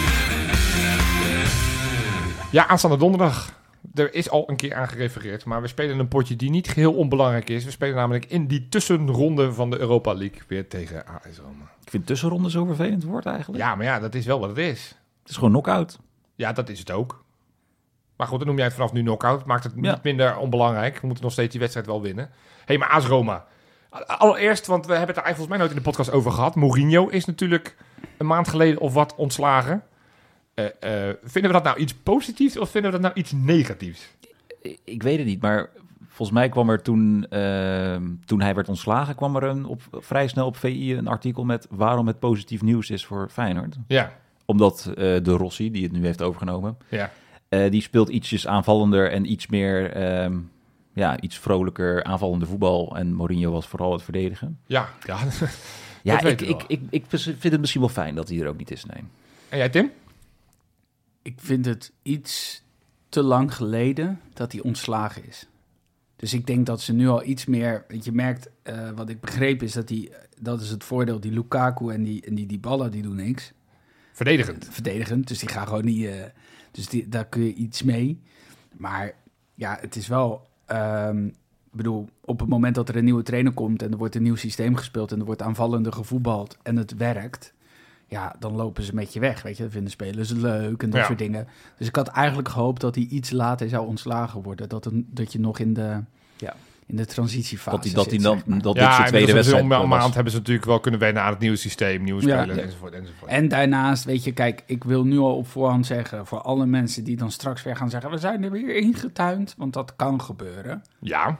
Ja, aanstaande donderdag. Er is al een keer aan gerefereerd. Maar we spelen een potje die niet geheel onbelangrijk is. We spelen namelijk in die tussenronde van de Europa League weer tegen AS Roma. Ik vind tussenronde zo vervelend woord eigenlijk. Ja, maar ja, dat is wel wat het is. Het is gewoon knock-out. Ja, dat is het ook. Maar goed, dan noem jij het vanaf nu knock-out. Maakt het niet minder onbelangrijk. We moeten nog steeds die wedstrijd wel winnen. Hé, maar AS Roma. Allereerst, want we hebben het er eigenlijk volgens mij nooit in de podcast over gehad. Mourinho is natuurlijk een maand geleden of wat ontslagen. Vinden we dat nou iets positiefs of vinden we dat nou iets negatiefs? Ik weet het niet, maar volgens mij kwam er toen hij werd ontslagen, kwam er vrij snel op VI een artikel met waarom het positief nieuws is voor Feyenoord. Ja. Omdat de Rossi, die het nu heeft overgenomen, die speelt ietsjes aanvallender en iets meer, iets vrolijker aanvallende voetbal. En Mourinho was vooral het verdedigen. Ja. Ja, ik vind het misschien wel fijn dat hij er ook niet is, nee. En jij, Tim? Ik vind het iets te lang geleden dat hij ontslagen is. Dus ik denk dat ze nu al iets meer... Je merkt, wat ik begreep is dat is het voordeel. Die Lukaku en die Dybala, die doen niks. Verdedigend, dus die gaan gewoon niet... daar kun je iets mee. Maar ja, het is wel... Ik bedoel, op het moment dat er een nieuwe trainer komt... en er wordt een nieuw systeem gespeeld... en er wordt aanvallender gevoetbald en het werkt... ja, dan lopen ze met je weg, weet je. Dat vinden spelers leuk en dat soort dingen. Dus ik had eigenlijk gehoopt dat hij iets later zou ontslagen worden. Dat je nog in de transitiefase zit. Dat dit zijn tweede wedstrijd was. Een maand hebben ze natuurlijk wel kunnen wennen aan het nieuwe systeem, nieuwe spelers enzovoort. En daarnaast, weet je, kijk, ik wil nu al op voorhand zeggen... voor alle mensen die dan straks weer gaan zeggen... we zijn er weer ingetuind, want dat kan gebeuren. Ja.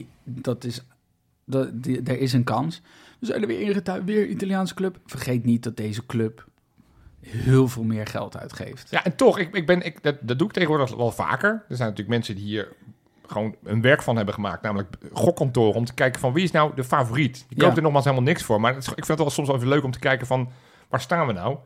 Er is een kans... We zijn er weer ingetuind, weer Italiaanse club. Vergeet niet dat deze club heel veel meer geld uitgeeft. Ja, en toch, dat doe ik tegenwoordig wel vaker. Er zijn natuurlijk mensen die hier gewoon een werk van hebben gemaakt. Namelijk gokkantoren, om te kijken van wie is nou de favoriet. Je koopt er nogmaals helemaal niks voor. Maar ik vind het wel soms wel even leuk om te kijken van waar staan we nou?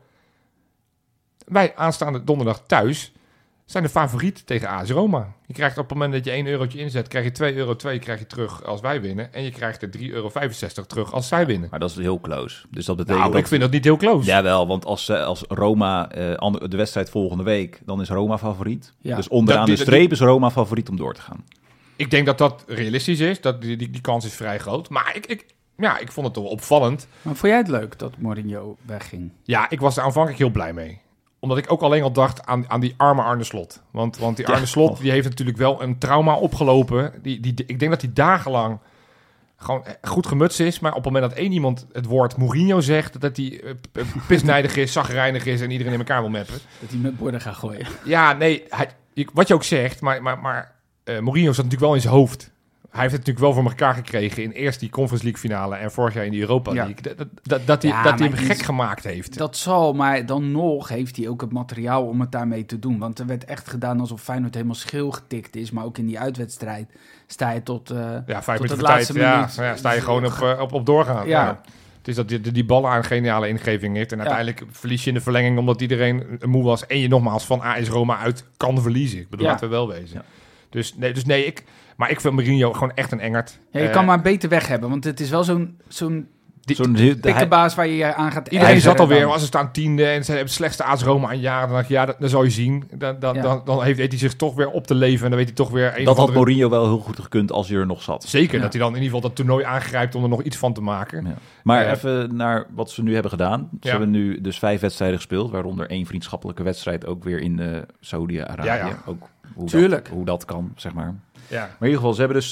Wij aanstaande donderdag thuis zijn de favoriet tegen AS Roma. Je krijgt op het moment dat je 1 eurotje inzet, krijg je €2 krijg je terug als wij winnen. En je krijgt er €3,65 terug als zij winnen. Maar dat is heel close. Dus dat betekent ik vind dat niet heel close. Jawel, want als Roma de wedstrijd volgende week, dan is Roma favoriet. Ja. Dus onderaan de streep is Roma favoriet om door te gaan. Ik denk dat dat realistisch is. Dat die kans is vrij groot. Maar ik vond het toch opvallend. Maar vond jij het leuk dat Mourinho wegging? Ja, ik was er aanvankelijk heel blij mee. Omdat ik ook alleen al dacht aan die arme Arne Slot. Want die Arne Slot die heeft natuurlijk wel een trauma opgelopen. Ik denk dat hij dagenlang gewoon goed gemutst is. Maar op het moment dat één iemand het woord Mourinho zegt... dat hij pisnijdig is, chagrijnig is en iedereen in elkaar wil meppen. Dat hij met borden gaat gooien. Ja, nee, wat je ook zegt. Maar Mourinho zat natuurlijk wel in zijn hoofd. Hij heeft het natuurlijk wel voor elkaar gekregen in eerst die Conference League finale en vorig jaar in die Europa League. Dat hij hem gek gemaakt heeft. Dat zal, maar dan nog heeft hij ook het materiaal om het daarmee te doen. Want er werd echt gedaan alsof Feyenoord helemaal schil getikt is. Maar ook in die uitwedstrijd sta je tot 5 tot minuten de laatste minuut. Ja, sta je gewoon op doorgaan. Ja. Het is dat die ballen een geniale ingeving heeft. En uiteindelijk verlies je in de verlenging omdat iedereen moe was. En je nogmaals van AS Roma uit kan verliezen. Ik bedoel, laten we wel wezen. Ja. Dus nee, maar ik vind Mourinho gewoon echt een engert. Ja, je kan maar beter weg hebben, want het is wel zo'n dikke baas waar je aan gaat. Iedereen zat alweer, als ze staan 10e en ze hebben het slechtste AS Roma aan jaren. Dan dacht je, dat zal je zien. Dan heeft hij zich toch weer op te leven en dan weet hij toch weer... Dat had Mourinho wel heel goed gekund als hij er nog zat. Zeker, dat hij dan in ieder geval dat toernooi aangrijpt om er nog iets van te maken. Ja. Maar even naar wat ze nu hebben gedaan. Ze hebben nu dus 5 wedstrijden gespeeld, waaronder 1 vriendschappelijke wedstrijd ook weer in Saudi-Arabië. Ja. Ook hoe dat kan, zeg maar. Ja. Maar in ieder geval, ze hebben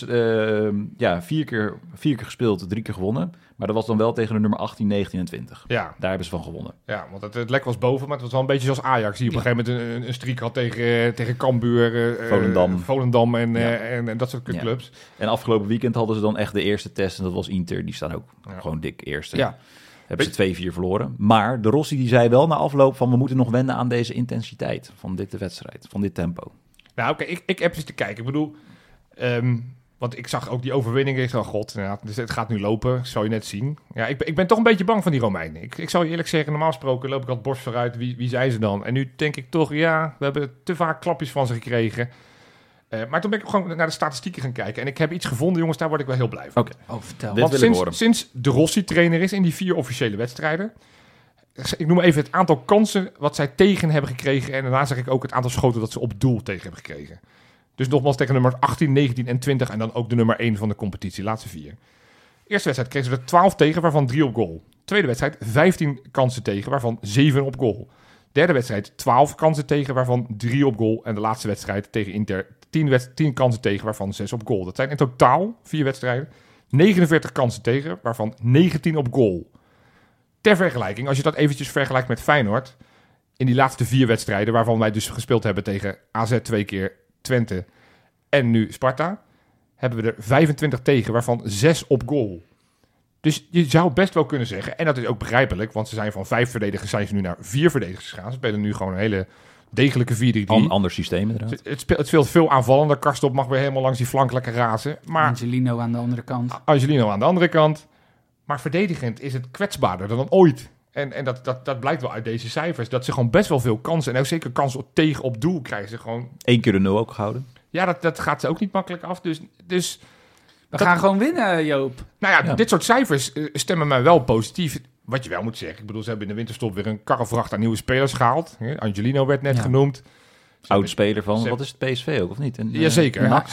dus 4 keer gespeeld, 3 keer gewonnen. Maar dat was dan wel tegen de nummer 18, 19 en 20. Ja. Daar hebben ze van gewonnen. Ja, want het lek was boven, maar het was wel een beetje zoals Ajax. Die op een gegeven moment een streak had tegen Cambuur, Volendam en dat soort clubs. Ja. En afgelopen weekend hadden ze dan echt de eerste test. En dat was Inter. Die staan ook gewoon dik eerste. Ja. Hebben ze 2-4 verloren. Maar de Rossi die zei wel na afloop van... we moeten nog wennen aan deze intensiteit van dit wedstrijd, van dit tempo. Nou oké, ik heb eens te kijken. Ik bedoel... want ik zag ook die overwinning. Ik dacht, god, dus het gaat nu lopen. Zal je net zien. Ja, ik ben toch een beetje bang van die Romeinen. Ik zal je eerlijk zeggen, normaal gesproken loop ik altijd borst vooruit. Wie zijn ze dan? En nu denk ik toch, we hebben te vaak klapjes van ze gekregen. Maar toen ben ik gewoon naar de statistieken gaan kijken. En ik heb iets gevonden, jongens, daar word ik wel heel blij van. Oké. Vertel. Want sinds de Rossi trainer is in die 4 officiële wedstrijden... Ik noem even het aantal kansen wat zij tegen hebben gekregen. En daarna zeg ik ook het aantal schoten dat ze op doel tegen hebben gekregen. Dus nogmaals tegen nummer 18, 19 en 20. En dan ook de nummer 1 van de competitie, laatste 4. Eerste wedstrijd kregen ze er 12 tegen, waarvan 3 op goal. Tweede wedstrijd 15 kansen tegen, waarvan 7 op goal. Derde wedstrijd 12 kansen tegen, waarvan 3 op goal. En de laatste wedstrijd tegen Inter 10 kansen tegen, waarvan 6 op goal. Dat zijn in totaal 4 wedstrijden. 49 kansen tegen, waarvan 19 op goal. Ter vergelijking, als je dat eventjes vergelijkt met Feyenoord... in die laatste 4 wedstrijden... waarvan wij dus gespeeld hebben tegen AZ 2 keer, Twente en nu Sparta... hebben we er 25 tegen, waarvan 6 op goal. Dus je zou best wel kunnen zeggen... en dat is ook begrijpelijk... want ze zijn van 5 verdedigers zijn ze nu naar 4 verdedigers gegaan. Ze spelen nu gewoon een hele degelijke 4-3-3. Ander systeem inderdaad. Het speelt veel aanvallender. Karstop mag weer helemaal langs die flank lekker razen. Maar Angelino aan de andere kant. Maar verdedigend is het kwetsbaarder dan ooit. En dat blijkt wel uit deze cijfers. Dat ze gewoon best wel veel kansen... en ook zeker kansen tegen op doel krijgen ze gewoon... 1 keer de 0 ook gehouden. Ja, dat gaat ze ook niet makkelijk af. Dus We gaan gewoon winnen, Joop. Nou ja, dit soort cijfers stemmen mij wel positief. Wat je wel moet zeggen. Ik bedoel, ze hebben in de winterstop weer een karrevracht aan nieuwe spelers gehaald. Angelino werd net genoemd. Oud-speler van, wat is het, PSV ook, of niet? Jazeker. NAC.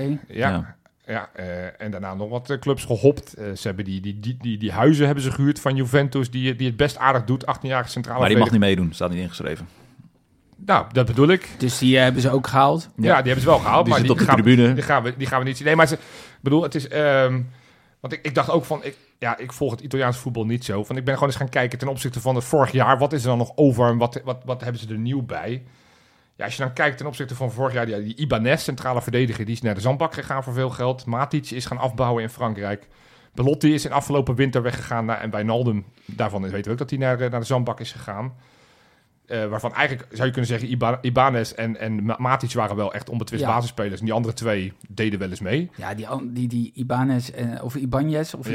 Ja, en daarna nog wat clubs gehopt. Ze hebben die Huizen hebben ze gehuurd van Juventus, die het best aardig doet. 18-jarige centrale Maar die mag niet meedoen, staat niet ingeschreven. Nou, dat bedoel ik. Dus die hebben ze ook gehaald? Ja, die hebben ze wel gehaald. Die maar zit op de tribune. Die gaan we niet zien. Nee, maar ik bedoel, het is... want ik dacht ook van... Ik volg het Italiaans voetbal niet zo. Van, ik ben gewoon eens gaan kijken ten opzichte van het vorig jaar. Wat is er dan nog over en wat hebben ze er nieuw bij? Ja, als je dan kijkt ten opzichte van vorig jaar... Die Ibanez, centrale verdediger, die is naar de zandbak gegaan voor veel geld. Matic is gaan afbouwen in Frankrijk. Belotti is in afgelopen winter weggegaan. En Wijnaldum, daarvan weten we ook dat hij naar de zandbak is gegaan. Waarvan eigenlijk, zou je kunnen zeggen, Ibanez en Matic waren wel echt onbetwist basisspelers. En die andere twee deden wel eens mee. Ja, die Ibanez of Ibanez of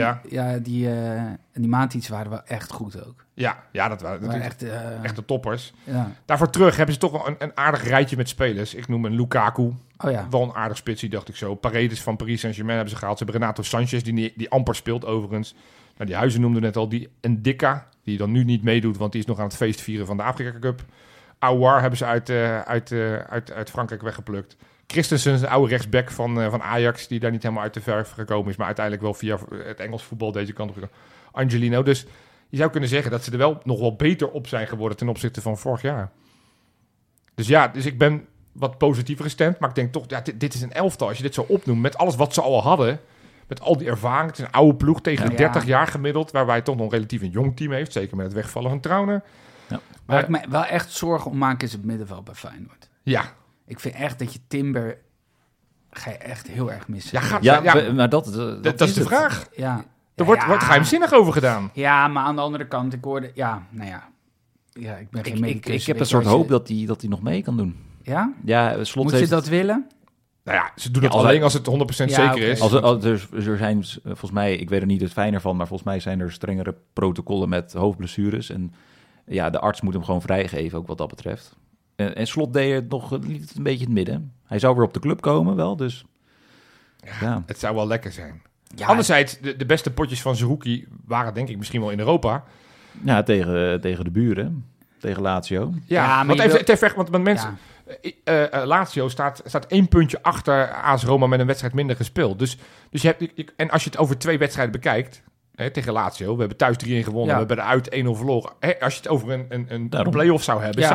die Matic waren wel echt goed ook. Ja, dat waren natuurlijk echt de toppers. Ja. Daarvoor terug hebben ze toch wel een aardig rijtje met spelers. Ik noem een Lukaku. Oh ja. Wel een aardig spitsie, dacht ik zo. Paredes van Paris Saint-Germain hebben ze gehaald. Ze hebben Renato Sanchez, die amper speelt overigens. Nou, die Huizen noemde net al. Die Ndika, die dan nu niet meedoet, want die is nog aan het feest vieren van de Afrika Cup. Aouar hebben ze uit Frankrijk weggeplukt. Christensen, de oude rechtsback van Ajax, die daar niet helemaal uit de verf gekomen is, maar uiteindelijk wel via het Engels voetbal deze kant op. Angelino. Dus je zou kunnen zeggen dat ze er nog wel beter op zijn geworden ten opzichte van vorig jaar. Dus ik ben wat positiever gestemd, maar ik denk toch, dit is een elftal. Als je dit zo opnoemt, met alles wat ze al hadden, met al die ervaring. Het is een oude ploeg tegen de 30 jaar gemiddeld, waarbij toch nog relatief een jong team heeft. Zeker met het wegvallen van Trauner. Ja. Waar ik me wel echt zorgen om maak is het middenveld bij Feyenoord. Ja. Ik vind echt dat je Timber ga je echt heel erg missen. Maar dat is de vraag. Ja. Er wordt geheimzinnig over gedaan. Ja, maar aan de andere kant, ik hoorde... Ja, ik ben geen medicus. Ik heb een soort hoop dat hij nog mee kan doen. Ja? Ja, Slot moet je dat willen? Nou ja, ze doen het alleen als het 100% zeker is. Er zijn volgens mij, ik weet er niet het fijner van, maar volgens mij zijn er strengere protocollen met hoofdblessures. En ja, de arts moet hem gewoon vrijgeven, ook wat dat betreft. En Slot deed het nog niet een beetje in het midden. Hij zou weer op de club komen wel, dus... Ja. Het zou wel lekker zijn. Ja, anderzijds, de beste potjes van Zerouki waren denk ik misschien wel in Europa. Ja, tegen de buren. Tegen Lazio. Ja, want mensen... Lazio staat 1 puntje achter AS Roma met een wedstrijd minder gespeeld. Dus en als je het over 2 wedstrijden bekijkt, tegen Lazio, we hebben thuis 3-1 gewonnen, we hebben eruit 1-0 verloren. Als je het over een play-off zou hebben,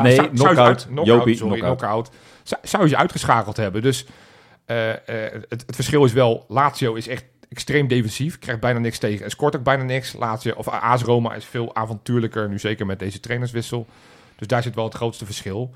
knock-out, zou je uitgeschakeld hebben. Dus het verschil is wel, Lazio is echt extreem defensief, krijgt bijna niks tegen en scoort ook bijna niks. Lazio of AS Roma is veel avontuurlijker, nu zeker met deze trainerswissel. Dus daar zit wel het grootste verschil.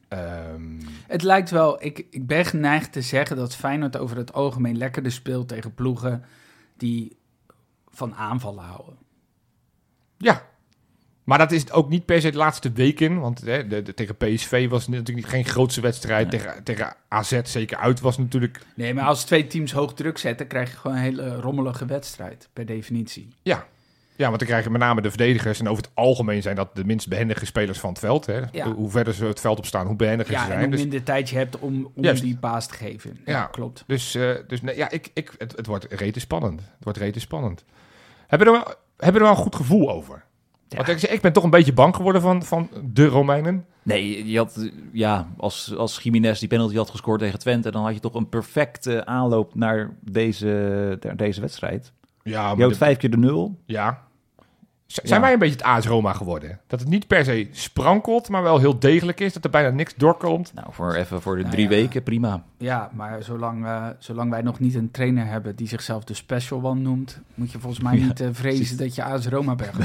Het lijkt wel, ik ben geneigd te zeggen dat Feyenoord over het algemeen lekkerder speelt tegen ploegen die van aanvallen houden. Ja, maar dat is ook niet per se de laatste weken, want tegen PSV was natuurlijk geen grootste wedstrijd. Nee. Tegen AZ zeker uit was natuurlijk... Nee, maar als 2 teams hoog druk zetten, krijg je gewoon een hele rommelige wedstrijd, per definitie. Ja, want dan krijg je met name de verdedigers. En over het algemeen zijn dat de minst behendige spelers van het veld. Hè? Ja. Hoe verder ze het veld op staan, hoe behendiger ze zijn. En hoe minder tijd je hebt om die paas te geven. Ja, klopt. Dus het wordt rete spannend. Hebben we er wel een goed gevoel over? Ja. Want ik ben toch een beetje bang geworden van de Romeinen. Nee, je had, als Gimenez die penalty had gescoord tegen Twente, dan had je toch een perfecte aanloop naar deze wedstrijd. Ja, je houdt 5 keer de 0. Ja. Zijn wij een beetje het AS Roma geworden? Dat het niet per se sprankelt, maar wel heel degelijk is. Dat er bijna niks doorkomt. Nou, voor de 3 weken, prima. Ja, maar zolang wij nog niet een trainer hebben die zichzelf de Special One noemt, moet je volgens mij niet vrezen dat je AS Roma bent.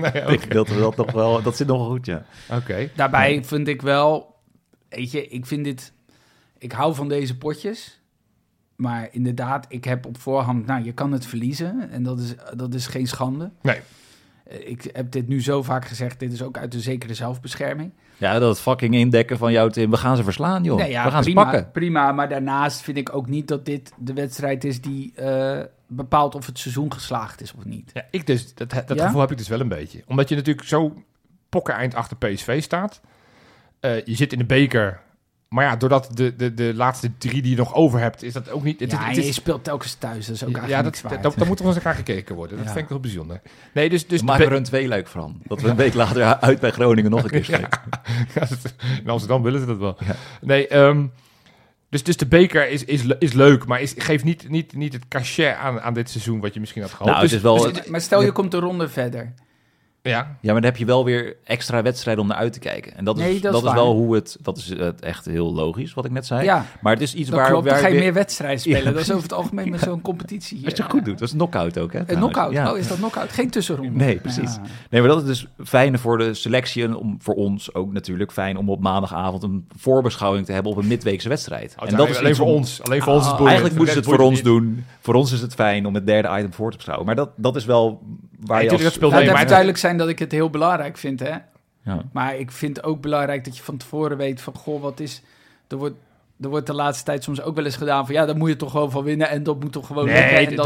Nee, dat zit nog wel goed, ja. Oké. Daarbij vind ik wel, weet je, ik hou van deze potjes. Maar inderdaad, ik heb op voorhand... je kan het verliezen en dat is geen schande. Nee. Ik heb dit nu zo vaak gezegd, dit is ook uit een zekere zelfbescherming. Ja, dat fucking indekken van jou, Tim. We gaan ze verslaan, joh. Nee, we gaan ze pakken. Prima, maar daarnaast vind ik ook niet dat dit de wedstrijd is bepaalt of het seizoen geslaagd is of niet. Ja, ik dus, dat gevoel heb ik dus wel een beetje. Omdat je natuurlijk zo pokkeneind achter PSV staat. Je zit in de beker. Maar ja, doordat de laatste 3 die je nog over hebt, is dat ook niet... Je speelt telkens thuis, dat is ook eigenlijk niks waard. Dat moet er eens naar gekeken worden. Dat vind ik wel bijzonder. Nee, dus maken er een 2-luik van. Dat we een week later uit bij Groningen nog een keer spelen. In Amsterdam willen ze dat wel. Ja. Nee, dus de beker is leuk, maar geeft niet het cachet aan dit seizoen wat je misschien had gehoopt. Nou, het is wel, maar stel je komt de ronde verder. Ja, maar dan heb je wel weer extra wedstrijden om naar uit te kijken. En dat is wel hoe het... Dat is echt heel logisch, wat ik net zei. Ja, maar het is iets dat waar... klopt, dan ga je weer... meer wedstrijden spelen. Ja. Dat is over het algemeen met zo'n competitie. Als je het goed doet. Dat is knock-out ook, hè? Een knock-out? Ja. Oh, is dat knock-out? Geen tussenronde? Nee, precies. Ja. Nee, maar dat is dus fijn voor de selectie en voor ons ook natuurlijk fijn om op maandagavond een voorbeschouwing te hebben op een midweekse wedstrijd. En dat is alleen voor ons. Alleen voor ons is het boeiend. Eigenlijk moeten ze het voor ons doen. Voor ons is het fijn om het derde item voor te beschouwen. Maar dat is wel waar je als... Het moet duidelijk zijn dat ik het heel belangrijk vind, hè. Ja. Maar ik vind ook belangrijk dat je van tevoren weet van, goh, wat is... Er wordt de laatste tijd soms ook wel eens gedaan van, ja, daar moet je toch gewoon van winnen en dat moet toch gewoon lukken.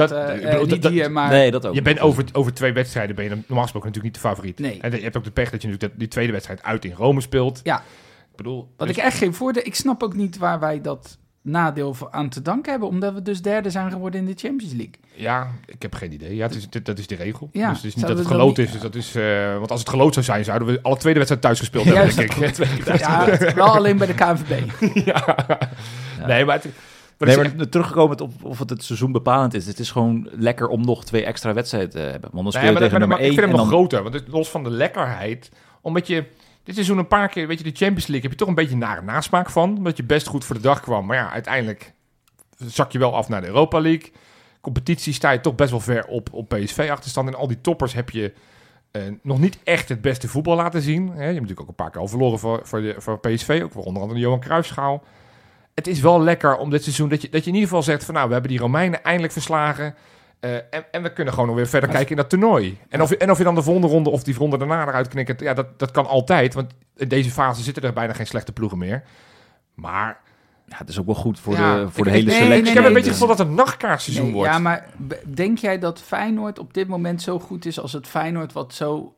Nee, dat ook. Je bent over 2 wedstrijden ben je normaal gesproken natuurlijk niet de favoriet. Nee. En je hebt ook de pech dat je natuurlijk die tweede wedstrijd uit in Rome speelt. Ja. Ik echt geen voordeel... Ik snap ook niet waar wij dat nadeel aan te danken hebben, omdat we dus derde zijn geworden in de Champions League. Ja, ik heb geen idee. Ja, dat is de regel. Ja, dus het is niet dat het geloot is. Dus dat is want als het geloot zou zijn, zouden we alle tweede wedstrijd thuis gespeeld hebben, denk ik. Ja, wel alleen bij de KNVB. Ja. Nee, maar... teruggekomen op of het seizoen bepalend is. Het is gewoon lekker om nog 2 extra wedstrijden te hebben. Want dan speel je tegen nummer 1. Ik vind hem nog groter, want los van de lekkerheid, omdat je... Dit seizoen een paar keer, weet je, de Champions League heb je toch een beetje nare nasmaak van. Omdat je best goed voor de dag kwam. Maar ja, uiteindelijk zak je wel af naar de Europa League. Competitie sta je toch best wel ver op PSV-achterstand. En al die toppers heb je nog niet echt het beste voetbal laten zien. Je hebt natuurlijk ook een paar keer al verloren voor PSV. Ook voor onder andere de Johan Cruijffschaal. Het is wel lekker om dit seizoen dat je in ieder geval zegt van, nou, we hebben die Romeinen eindelijk verslagen. En we kunnen gewoon nog weer verder kijken in dat toernooi. En of je dan de volgende ronde of die ronde daarna eruit knikkert, ja, dat kan altijd. Want in deze fase zitten er bijna geen slechte ploegen meer. Maar... Ja, het is ook wel goed voor de hele selectie. Ik heb een beetje het gevoel dat het een nachtkaartseizoen wordt. Ja, maar denk jij dat Feyenoord op dit moment zo goed is als het Feyenoord wat zo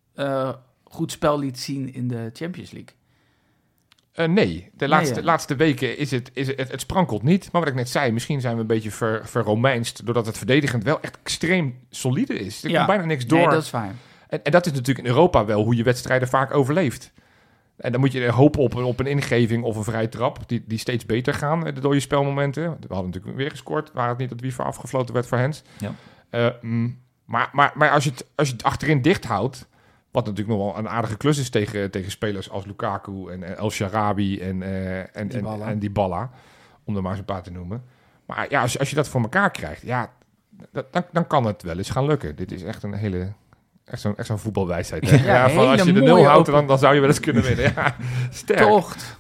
goed spel liet zien in de Champions League? Nee, de laatste weken is het sprankelt niet. Maar wat ik net zei, misschien zijn we een beetje verromeinst, doordat het verdedigend wel echt extreem solide is. Er komt bijna niks door. Nee, dat is waar. En dat is natuurlijk in Europa wel hoe je wedstrijden vaak overleeft. En dan moet je hopen op een ingeving of een vrije trap, die steeds beter gaan, de dode spelmomenten. We hadden natuurlijk weer gescoord, waar het niet dat Wiever afgefloten werd voor Hens. Ja. Maar als je het achterin dicht houdt, wat natuurlijk nog wel een aardige klus is tegen spelers als Lukaku en El Sharabi en Dybala, om er maar eens een paar te noemen. Maar ja, als je dat voor elkaar krijgt, ja, dan kan het wel eens gaan lukken. Dit is echt een hele... Echt zo'n voetbalwijsheid. Hè? Ja, als je de 0 houdt, dan zou je wel eens kunnen winnen. Ja, sterk. Tocht.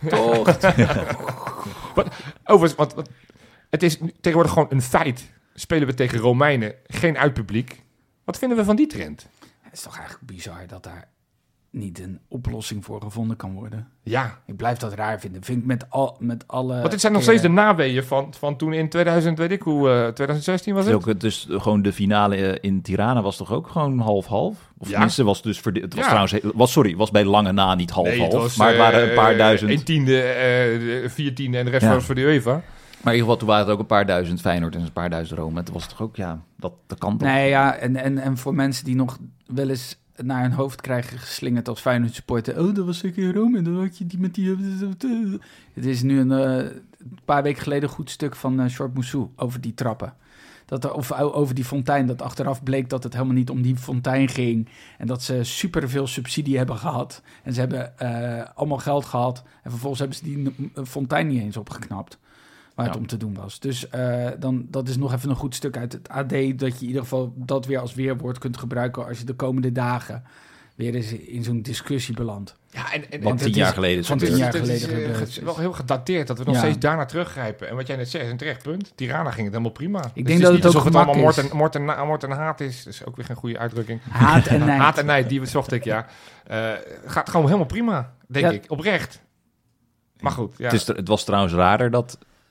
Overigens, want het is tegenwoordig gewoon een feit. Spelen we tegen Romeinen, geen uitpubliek. Wat vinden we van die trend? Het is toch eigenlijk bizar dat daar niet een oplossing voor gevonden kan worden. Ja. Ik blijf dat raar vinden. Vind ik met alle... Want dit zijn nog steeds de naweeën van toen in 2016 was het? Ook, dus gewoon de finale in Tirana was toch ook gewoon half-half? Of tenminste was dus... was bij lange na niet half-half. Maar het waren een paar duizend... 1/10, 4/10 en de rest was voor de UEFA. Maar in ieder geval, toen waren het ook een paar duizend Feyenoord en een paar duizend Rome. Het was toch ook, dat kan toch? Nee, ja, en voor mensen die nog wel eens naar hun hoofd krijgen geslingerd als Feyenoord supporter. Oh, dat was zeker in Rome. Dan had je die met die... Het is nu een paar weken geleden een goed stuk van Short Moussou over die trappen. Of over die fontein, dat achteraf bleek dat het helemaal niet om die fontein ging. En dat ze superveel subsidie hebben gehad. En ze hebben allemaal geld gehad. En vervolgens hebben ze die fontein niet eens opgeknapt. Waar het om te doen was. Dus dat is nog even een goed stuk uit het AD... dat je in ieder geval dat weer als weerwoord kunt gebruiken... als je de komende dagen weer eens in zo'n discussie belandt. Ja, want 10 jaar geleden. Het is wel heel gedateerd dat we nog steeds daarna teruggrijpen. En wat jij net zegt is een terecht punt. Tirana ging het helemaal prima. Ik denk dat het ook allemaal moord en haat is. Dat is ook weer geen goede uitdrukking. Haat en nijd. Haat en nijd, die zocht ik, ja. Gaat gewoon helemaal prima, denk ik. Oprecht. Maar goed, ja. Het was trouwens raarder dat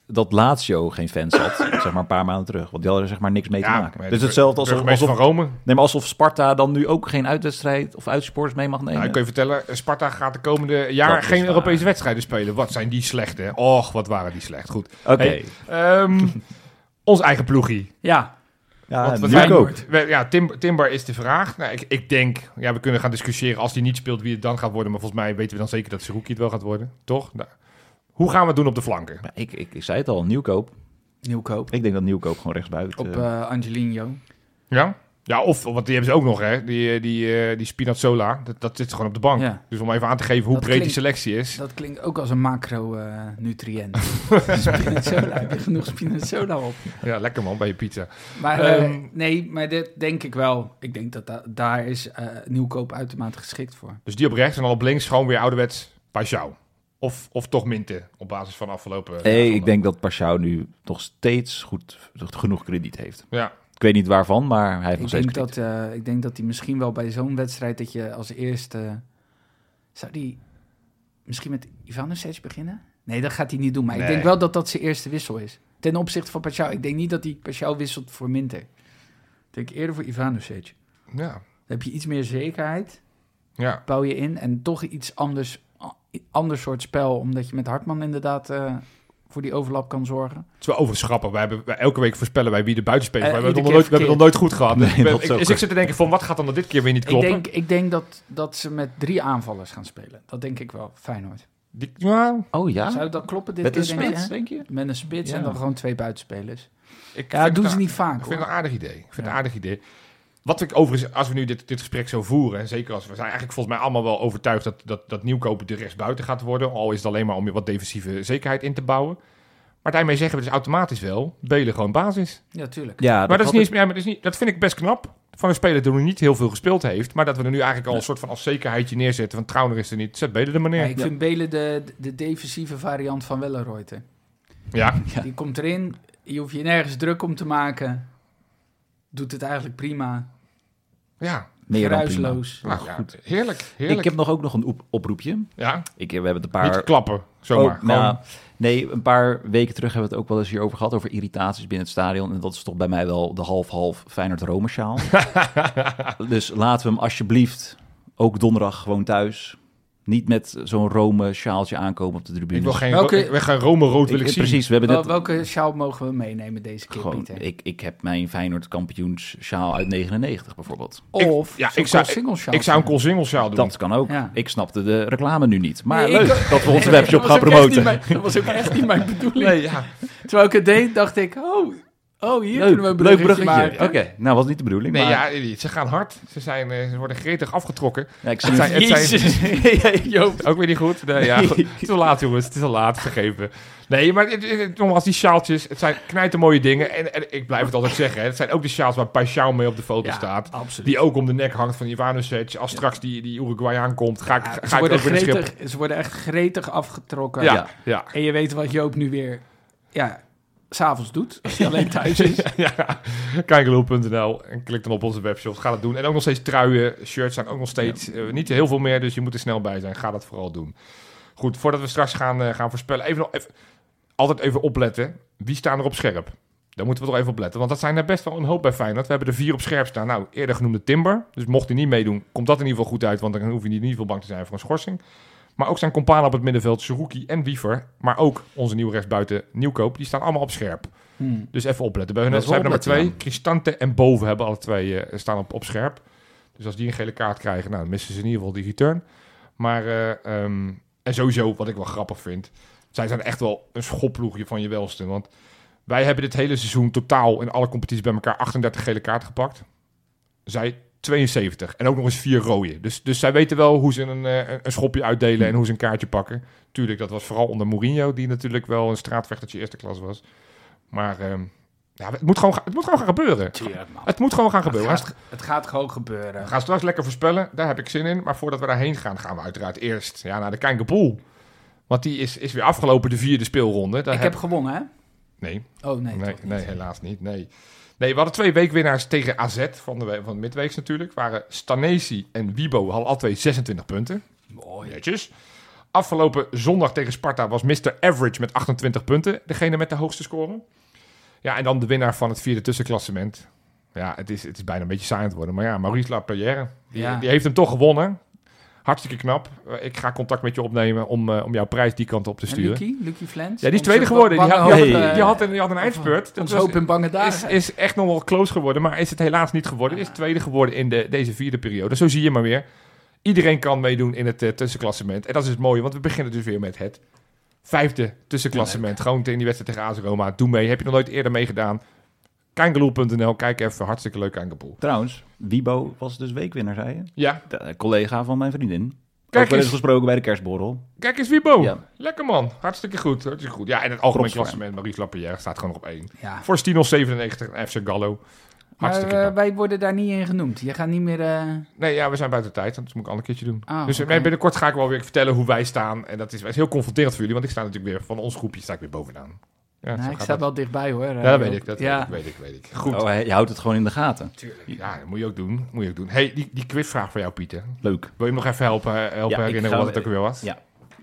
dat Lazio geen fans had, zeg maar een paar maanden terug. Want die hadden er zeg maar niks mee te maken. maar Dus de hetzelfde burgemeester alsof, van Rome. nee, maar alsof Sparta dan nu ook geen uitwedstrijd of uitsporters mee mag nemen. Nou, ik kan je vertellen, Sparta gaat de komende jaar Dat is geen waar. Europese wedstrijden spelen. Wat zijn die slecht, hè? Och, wat waren die slecht. Goed. Oké. Hey, ons eigen ploegie. Ja, Ja, Want nu ook. Timber is de vraag. Nou, ik denk, we kunnen gaan discussiëren als hij niet speelt wie het dan gaat worden. Maar volgens mij weten we dan zeker dat Seruki het wel gaat worden. Toch? Nou, hoe gaan we het doen op de flanken? Ja, ik zei het al, Nieuwkoop. Nieuwkoop. Ik denk dat Nieuwkoop gewoon rechtsbuiten. Op Angelino. Ja? Ja, of, want die hebben ze ook nog, hè. Die Spinazzola, dat zit gewoon op de bank. Ja. Dus om even aan te geven hoe Dat breed die klinkt- selectie is. Dat klinkt ook als een macro-nutriënt. Spinazzola, heb je genoeg Spinazzola op? Ja, lekker man, bij je pizza. Maar nee, maar dit denk ik wel. Ik denk dat daar is Nieuwkoop uitermate geschikt voor. Dus die op rechts en dan op links gewoon weer ouderwets Paixão. Of toch Minte, op basis van afgelopen... Ik denk dat Paschal nu nog steeds genoeg krediet heeft. Ja. Ik weet niet waarvan, maar hij heeft nog steeds krediet. Ik denk dat hij misschien wel bij zo'n wedstrijd dat je als eerste... Zou die misschien met Ivanovic beginnen? Nee, dat gaat hij niet doen. Maar ik denk wel dat dat zijn eerste wissel is. Ten opzichte van Paschal. Ik denk niet dat hij Paschal wisselt voor Minter. Ik denk eerder voor Ivanovic. Ja. Dan heb je iets meer zekerheid. Ja. Bouw je in. En toch iets ander soort spel. Omdat je met Hartman inderdaad voor die overlap kan zorgen. Het is wel overigens grappig. Wij elke week voorspellen wij wie de buitenspeler is. We hebben iedere het keer nog nooit goed gehad. Nee, dat is ook Dus ik zit te denken van wat gaat dan dit keer weer niet kloppen? Ik denk dat ze met 3 aanvallers gaan spelen. Dat denk ik wel. Feyenoord. Oh ja? Zou dat kloppen dit Met keer, een denk je? spits, denk je? Met een spits Ja. en dan gewoon 2 buitenspelers. Ik Ja, vind doen het ze niet vaak, Ik vind het hoor. een aardig idee. Ik vind het een aardig idee. Wat ik overigens, als we nu dit gesprek zo voeren, en zeker als we zijn eigenlijk volgens mij allemaal wel overtuigd dat Nieuwkoop de rechtsbuiten gaat worden, al is het alleen maar om wat defensieve zekerheid in te bouwen. Maar daarmee zeggen we dus automatisch wel, Belen gewoon basis. Ja, tuurlijk. Ja, Maar dat vind ik best knap van een speler die nog niet heel veel gespeeld heeft, maar dat we er nu eigenlijk al een soort van als zekerheidje neerzetten van Trauner is er niet, zet Belen er maar Ja, neer. ik vind Belen de defensieve variant van Wellenreuter. Ja. Die komt erin, je hoeft je nergens druk om te maken. Doet het eigenlijk prima. Ja. Meer dan prima. Geruisloos. Nou, ja, heerlijk. Ik heb nog ook nog een oproepje. Ja. We hebben het een paar... Niet klappen, zomaar. Nou, nee, een paar weken terug hebben we het ook wel eens hierover gehad, over irritaties binnen het stadion. En dat is toch bij mij wel de half-half Feyenoord-Rome sjaal. Dus laten we hem alsjeblieft ook donderdag gewoon thuis. Niet met zo'n Rome sjaaltje aankomen op de tribune. Ik wil geen, Welke- ik wil geen Rome-rood wil ik zien. Precies, we hebben net... Welke sjaal mogen we meenemen deze keer, Gewoon, Pieter? ik heb mijn Feyenoord kampioens sjaal uit 99 bijvoorbeeld. Of ik zou een Koolsingel sjaal doen. Dat kan ook. Ja. Ik snapte de reclame nu niet. Maar Nee, leuk dat we onze webshop Dat gaan was ook echt promoten. niet dat was ook echt niet mijn bedoeling. Nee, ja. Terwijl ik het deed, dacht ik, hier kunnen we een Leuk bruggetje bruggetje. maken. Oké, nou was niet de bedoeling. Nee, maar... ja, ze gaan hard. Ze worden gretig afgetrokken. Ja, ik zie Het zijn- Joop. Ook weer niet goed. Nee, ja, goed. Het is al laat, jongens. Het is al laat, vergeven. Nee, maar nogmaals, die sjaaltjes, het zijn knijtermooie dingen. En ik blijf het altijd zeggen, hè. Het zijn ook de sjaals waar Paixão mee op de foto staat. Absoluut. Die ook om de nek hangt van Ivanovic. Als straks die Uruguayaan komt, ga ik Ze ook weer een schip. ze worden echt gretig afgetrokken. Ja. En je weet wat Joop nu weer, s'avonds doet. Als hij alleen thuis is. Ja, kijkeloel.nl en klik dan op onze webshop. Ga dat doen. En ook nog steeds truien, shirts zijn ook nog steeds niet heel veel meer, dus je moet er snel bij zijn. Ga dat vooral doen. Goed, voordat we straks gaan voorspellen, altijd even opletten. Wie staan er op scherp? Daar moeten we toch even op letten, want dat zijn er best wel een hoop bij Feyenoord. We hebben er 4 op scherp staan. Nou, eerder genoemde Timber. Dus mocht hij niet meedoen, komt dat in ieder geval goed uit, want dan hoef je niet in ieder geval bang te zijn voor een schorsing. Maar ook zijn companen op het middenveld, Seruki en Wiever. Maar ook onze nieuwe rechtsbuiten Nieuwkoop. Die staan allemaal op scherp. Dus even opletten. Bij hun zijn nummer 2. Cristante en Boven hebben alle 2 staan op scherp. Dus als die een gele kaart krijgen, nou, dan missen ze in ieder geval die return. Maar, en sowieso, wat ik wel grappig vind. Zij zijn echt wel een schopploegje van je welste. Want wij hebben dit hele seizoen totaal in alle competities bij elkaar 38 gele kaarten gepakt. Zij 72. En ook nog eens 4 rode. Dus zij weten wel hoe ze een schopje uitdelen en hoe ze een kaartje pakken. Tuurlijk, dat was vooral onder Mourinho, die natuurlijk wel een straatvechtertje eerste klas was. Maar het moet gewoon gaan gebeuren. Het moet gewoon gaan gebeuren. Het gaat gewoon gebeuren. We gaan straks lekker voorspellen. Daar heb ik zin in. Maar voordat we daarheen gaan, gaan we uiteraard eerst naar de Kijnkerpoel. Want die is weer afgelopen, de 4e speelronde. Ik heb gewonnen, hè? Nee. Oh, nee. Nee, helaas niet. Nee, we hadden 2 weekwinnaars tegen AZ van de midweeks natuurlijk. Waren Stanesi en Wibo hadden al 2 26 punten. Mooi. Netjes. Afgelopen zondag tegen Sparta was Mr. Average met 28 punten. Degene met de hoogste score. Ja, en dan de winnaar van het 4e tussenklassement. Ja, het is bijna een beetje saai aan het worden. Maar ja, Maurice Lapierre, die heeft hem toch gewonnen. Hartstikke knap. Ik ga contact met je opnemen om jouw prijs die kant op te sturen. Lucky Flens. Ja, die is tweede geworden. Die had een eindspurt. Ons hoop in bange dagen. Is echt nog wel close geworden, maar is het helaas niet geworden. Is tweede geworden in deze 4e periode. Zo zie je maar weer. Iedereen kan meedoen in het tussenklassement. En dat is het mooie, want we beginnen dus weer met het 5e tussenklassement. Gewoon in die wedstrijd tegen AS Roma. Doe mee. Heb je nog nooit eerder meegedaan? Kangeloel.nl. Kijk even. Hartstikke leuk, Kangeloel. Trouwens, Wibo was dus weekwinnaar, zei je? Ja. De collega van mijn vriendin. Kijk ook wel eens eens gesproken bij de kerstborrel. Kijk eens, Wibo. Ja. Lekker man. Hartstikke goed. Ja, en het algemeen klassement. Maurice Lapierre staat gewoon nog op 1. Ja. Voor Stino 97 en FC Gallo. Maar wij worden daar niet in genoemd. Je gaat niet meer... Nee, ja, we zijn buiten tijd. Dat moet ik een ander keertje doen. Oh, dus binnenkort ga ik wel weer vertellen hoe wij staan. En dat is heel confronterend voor jullie. Want ik sta natuurlijk weer van ons groepje sta ik weer bovenaan. Ja, ik sta wel dichtbij hoor. Ja, dat weet ik. Dat weet ik. Goed. Oh, je houdt het gewoon in de gaten. Tuurlijk. Ja, dat moet je ook doen. Hey, die quizvraag voor jou, Pieter. Leuk. Wil je hem nog even helpen herinneren wat het ook weer was? Ja.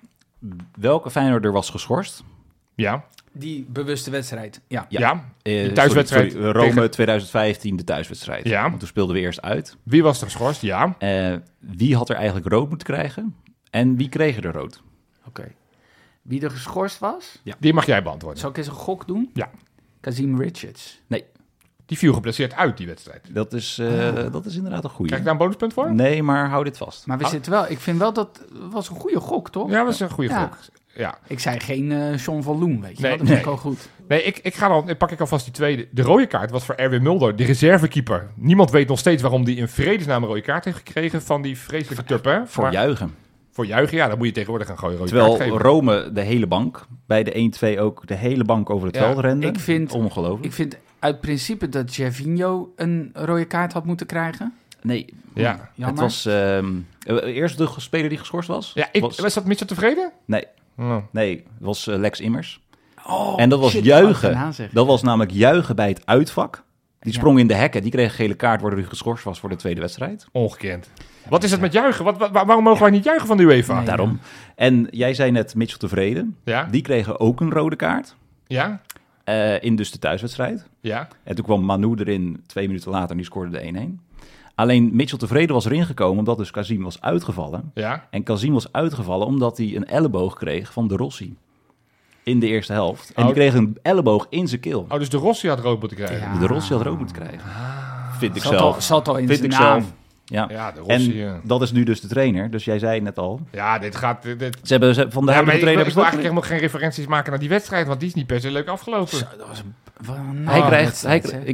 Welke Feyenoorder was geschorst? Ja. Die bewuste wedstrijd. Ja. De thuiswedstrijd. Sorry, Rome tegen... 2015, de thuiswedstrijd. Ja. Want toen speelden we eerst uit. Wie was er geschorst? Ja. Wie had er eigenlijk rood moeten krijgen? En wie kreeg er rood? Oké. Wie er geschorst was? Ja. Die mag jij beantwoorden. Zal ik eens een gok doen? Ja. Kazim Richards. Nee. Die viel geblesseerd uit, die wedstrijd. Dat is inderdaad een goeie. Krijg ik daar een bonuspunt voor? Nee, maar hou dit vast. Maar we zitten wel... Ik vind wel dat... was een goede gok, toch? Ja, dat was een goede gok. Ja. Ik zei geen John van Loen, weet je nee, wel. Dat vind ik al goed. Nee, ik pak alvast die tweede. De rode kaart was voor Erwin Mulder, de reservekeeper. Niemand weet nog steeds waarom die in vredesnaam een rode kaart heeft gekregen van die vreselijke tuppen. Voor juichen. Voor juichen, ja, dan moet je tegenwoordig gaan gooien. Terwijl Rome de hele bank, bij de 1-2 ook de hele bank over het veld rende. Ongelooflijk. Ik vind uit principe dat Gervinho een rode kaart had moeten krijgen. Nee, ja. Het was eerst de speler die geschorst was. Ja, was dat Mitchell tevreden? Nee, het was Lex Immers. Oh, en dat was juichen. Dat was namelijk juichen bij het uitvak. Die sprong in de hekken, die kreeg een gele kaart, waardoor hij geschorst was voor de tweede wedstrijd. Ongekend. Wat is het met juichen? Waarom mogen wij niet juichen van de UEFA? Nee, daarom. En jij zei net Mitchell tevreden. Ja. Die kregen ook een rode kaart. Ja. In dus de thuiswedstrijd. Ja. En toen kwam Manu erin 2 minuten later en die scoorde de 1-1. Alleen Mitchell tevreden was erin gekomen omdat dus Kazim was uitgevallen. Ja. En Kazim was uitgevallen omdat hij een elleboog kreeg van De Rossi. In de eerste helft. En die kreeg een elleboog in zijn keel. Oh, dus De Rossi had rood moeten krijgen. Ja. De Rossi had rood moeten krijgen. Vind ik zelf. Zat al in zijn naam. Ja, de Rossi, en dat is nu dus de trainer. Dus jij zei net al. Ja, dit gaat... Ze hebben van de huidige trainer... Ik wil eigenlijk helemaal geen referenties maken naar die wedstrijd, want die is niet per se leuk afgelopen. Zo, dat was hij krijgt...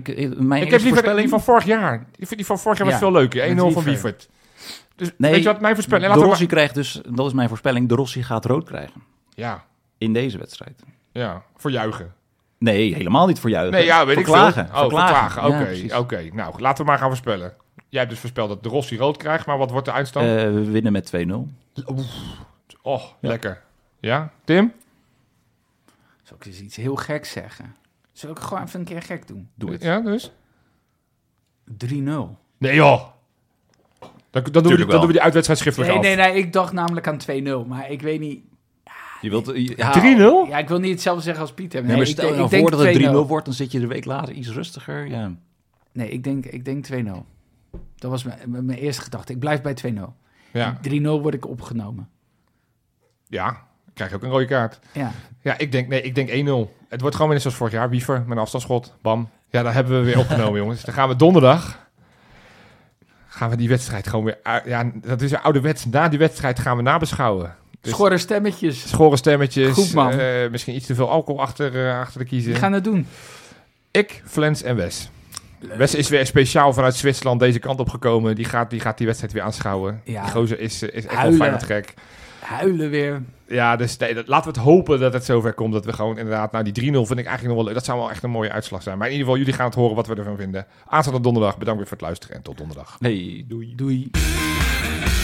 Ik heb liever die van vorig jaar. Die van vorig jaar was veel leuker. 1-0 van Wiefert. Dus nee, weet je wat mijn voorspelling... De Rossi krijgt dus... Dat is mijn voorspelling. De Rossi gaat rood krijgen. Ja. In deze wedstrijd. Ja, voor juichen. Nee, helemaal niet voor juichen. Nee, ja, weet verklagen. Ik veel. Oh, verklagen. Oké. Nou, laten we maar gaan voorspellen. Jij hebt dus voorspeld dat De Rossi rood krijgt, maar wat wordt de eindstand? We winnen met 2-0. Oh, lekker. Ja, Tim? Zal ik eens iets heel geks zeggen? Zal ik gewoon even een keer gek doen? Doe het. Ja, dus? 3-0. Nee joh. Dan doen we die uitwedstrijd schriftelijk af. Nee, ik dacht namelijk aan 2-0, maar ik weet niet... Je wilt 3-0? Ja, ik wil niet hetzelfde zeggen als Pieter. Nee, maar stel je voor dat het 3-0 wordt, dan zit je de week later iets rustiger. Ja. Nee, ik denk 2-0. Dat was mijn eerste gedachte. Ik blijf bij 2-0. Ja. 3-0 word ik opgenomen. Ja, krijg je ook een rode kaart. Ja, ik denk 1-0. Het wordt gewoon weer zoals vorig jaar. Wiever met een afstandsschot. Bam. Ja, daar hebben we weer opgenomen, jongens. Dan gaan we donderdag... Gaan we die wedstrijd gewoon weer... Ja, dat is een ouderwets. Na die wedstrijd gaan we nabeschouwen. Dus schorre stemmetjes. Goed, man. Misschien iets te veel alcohol achter de kiezen. We gaan het doen. Ik, Flens en Wes. Leuk. Wes is weer speciaal vanuit Zwitserland deze kant op gekomen. Die gaat die wedstrijd weer aanschouwen. Ja. Die gozer is echt wel fijn en gek. Huilen weer. Ja, dus laten we het hopen dat het zover komt. Dat we gewoon inderdaad... Nou, die 3-0 vind ik eigenlijk nog wel leuk. Dat zou wel echt een mooie uitslag zijn. Maar in ieder geval, jullie gaan het horen wat we ervan vinden. Aanstaande donderdag. Bedankt weer voor het luisteren en tot donderdag. Hey, doei.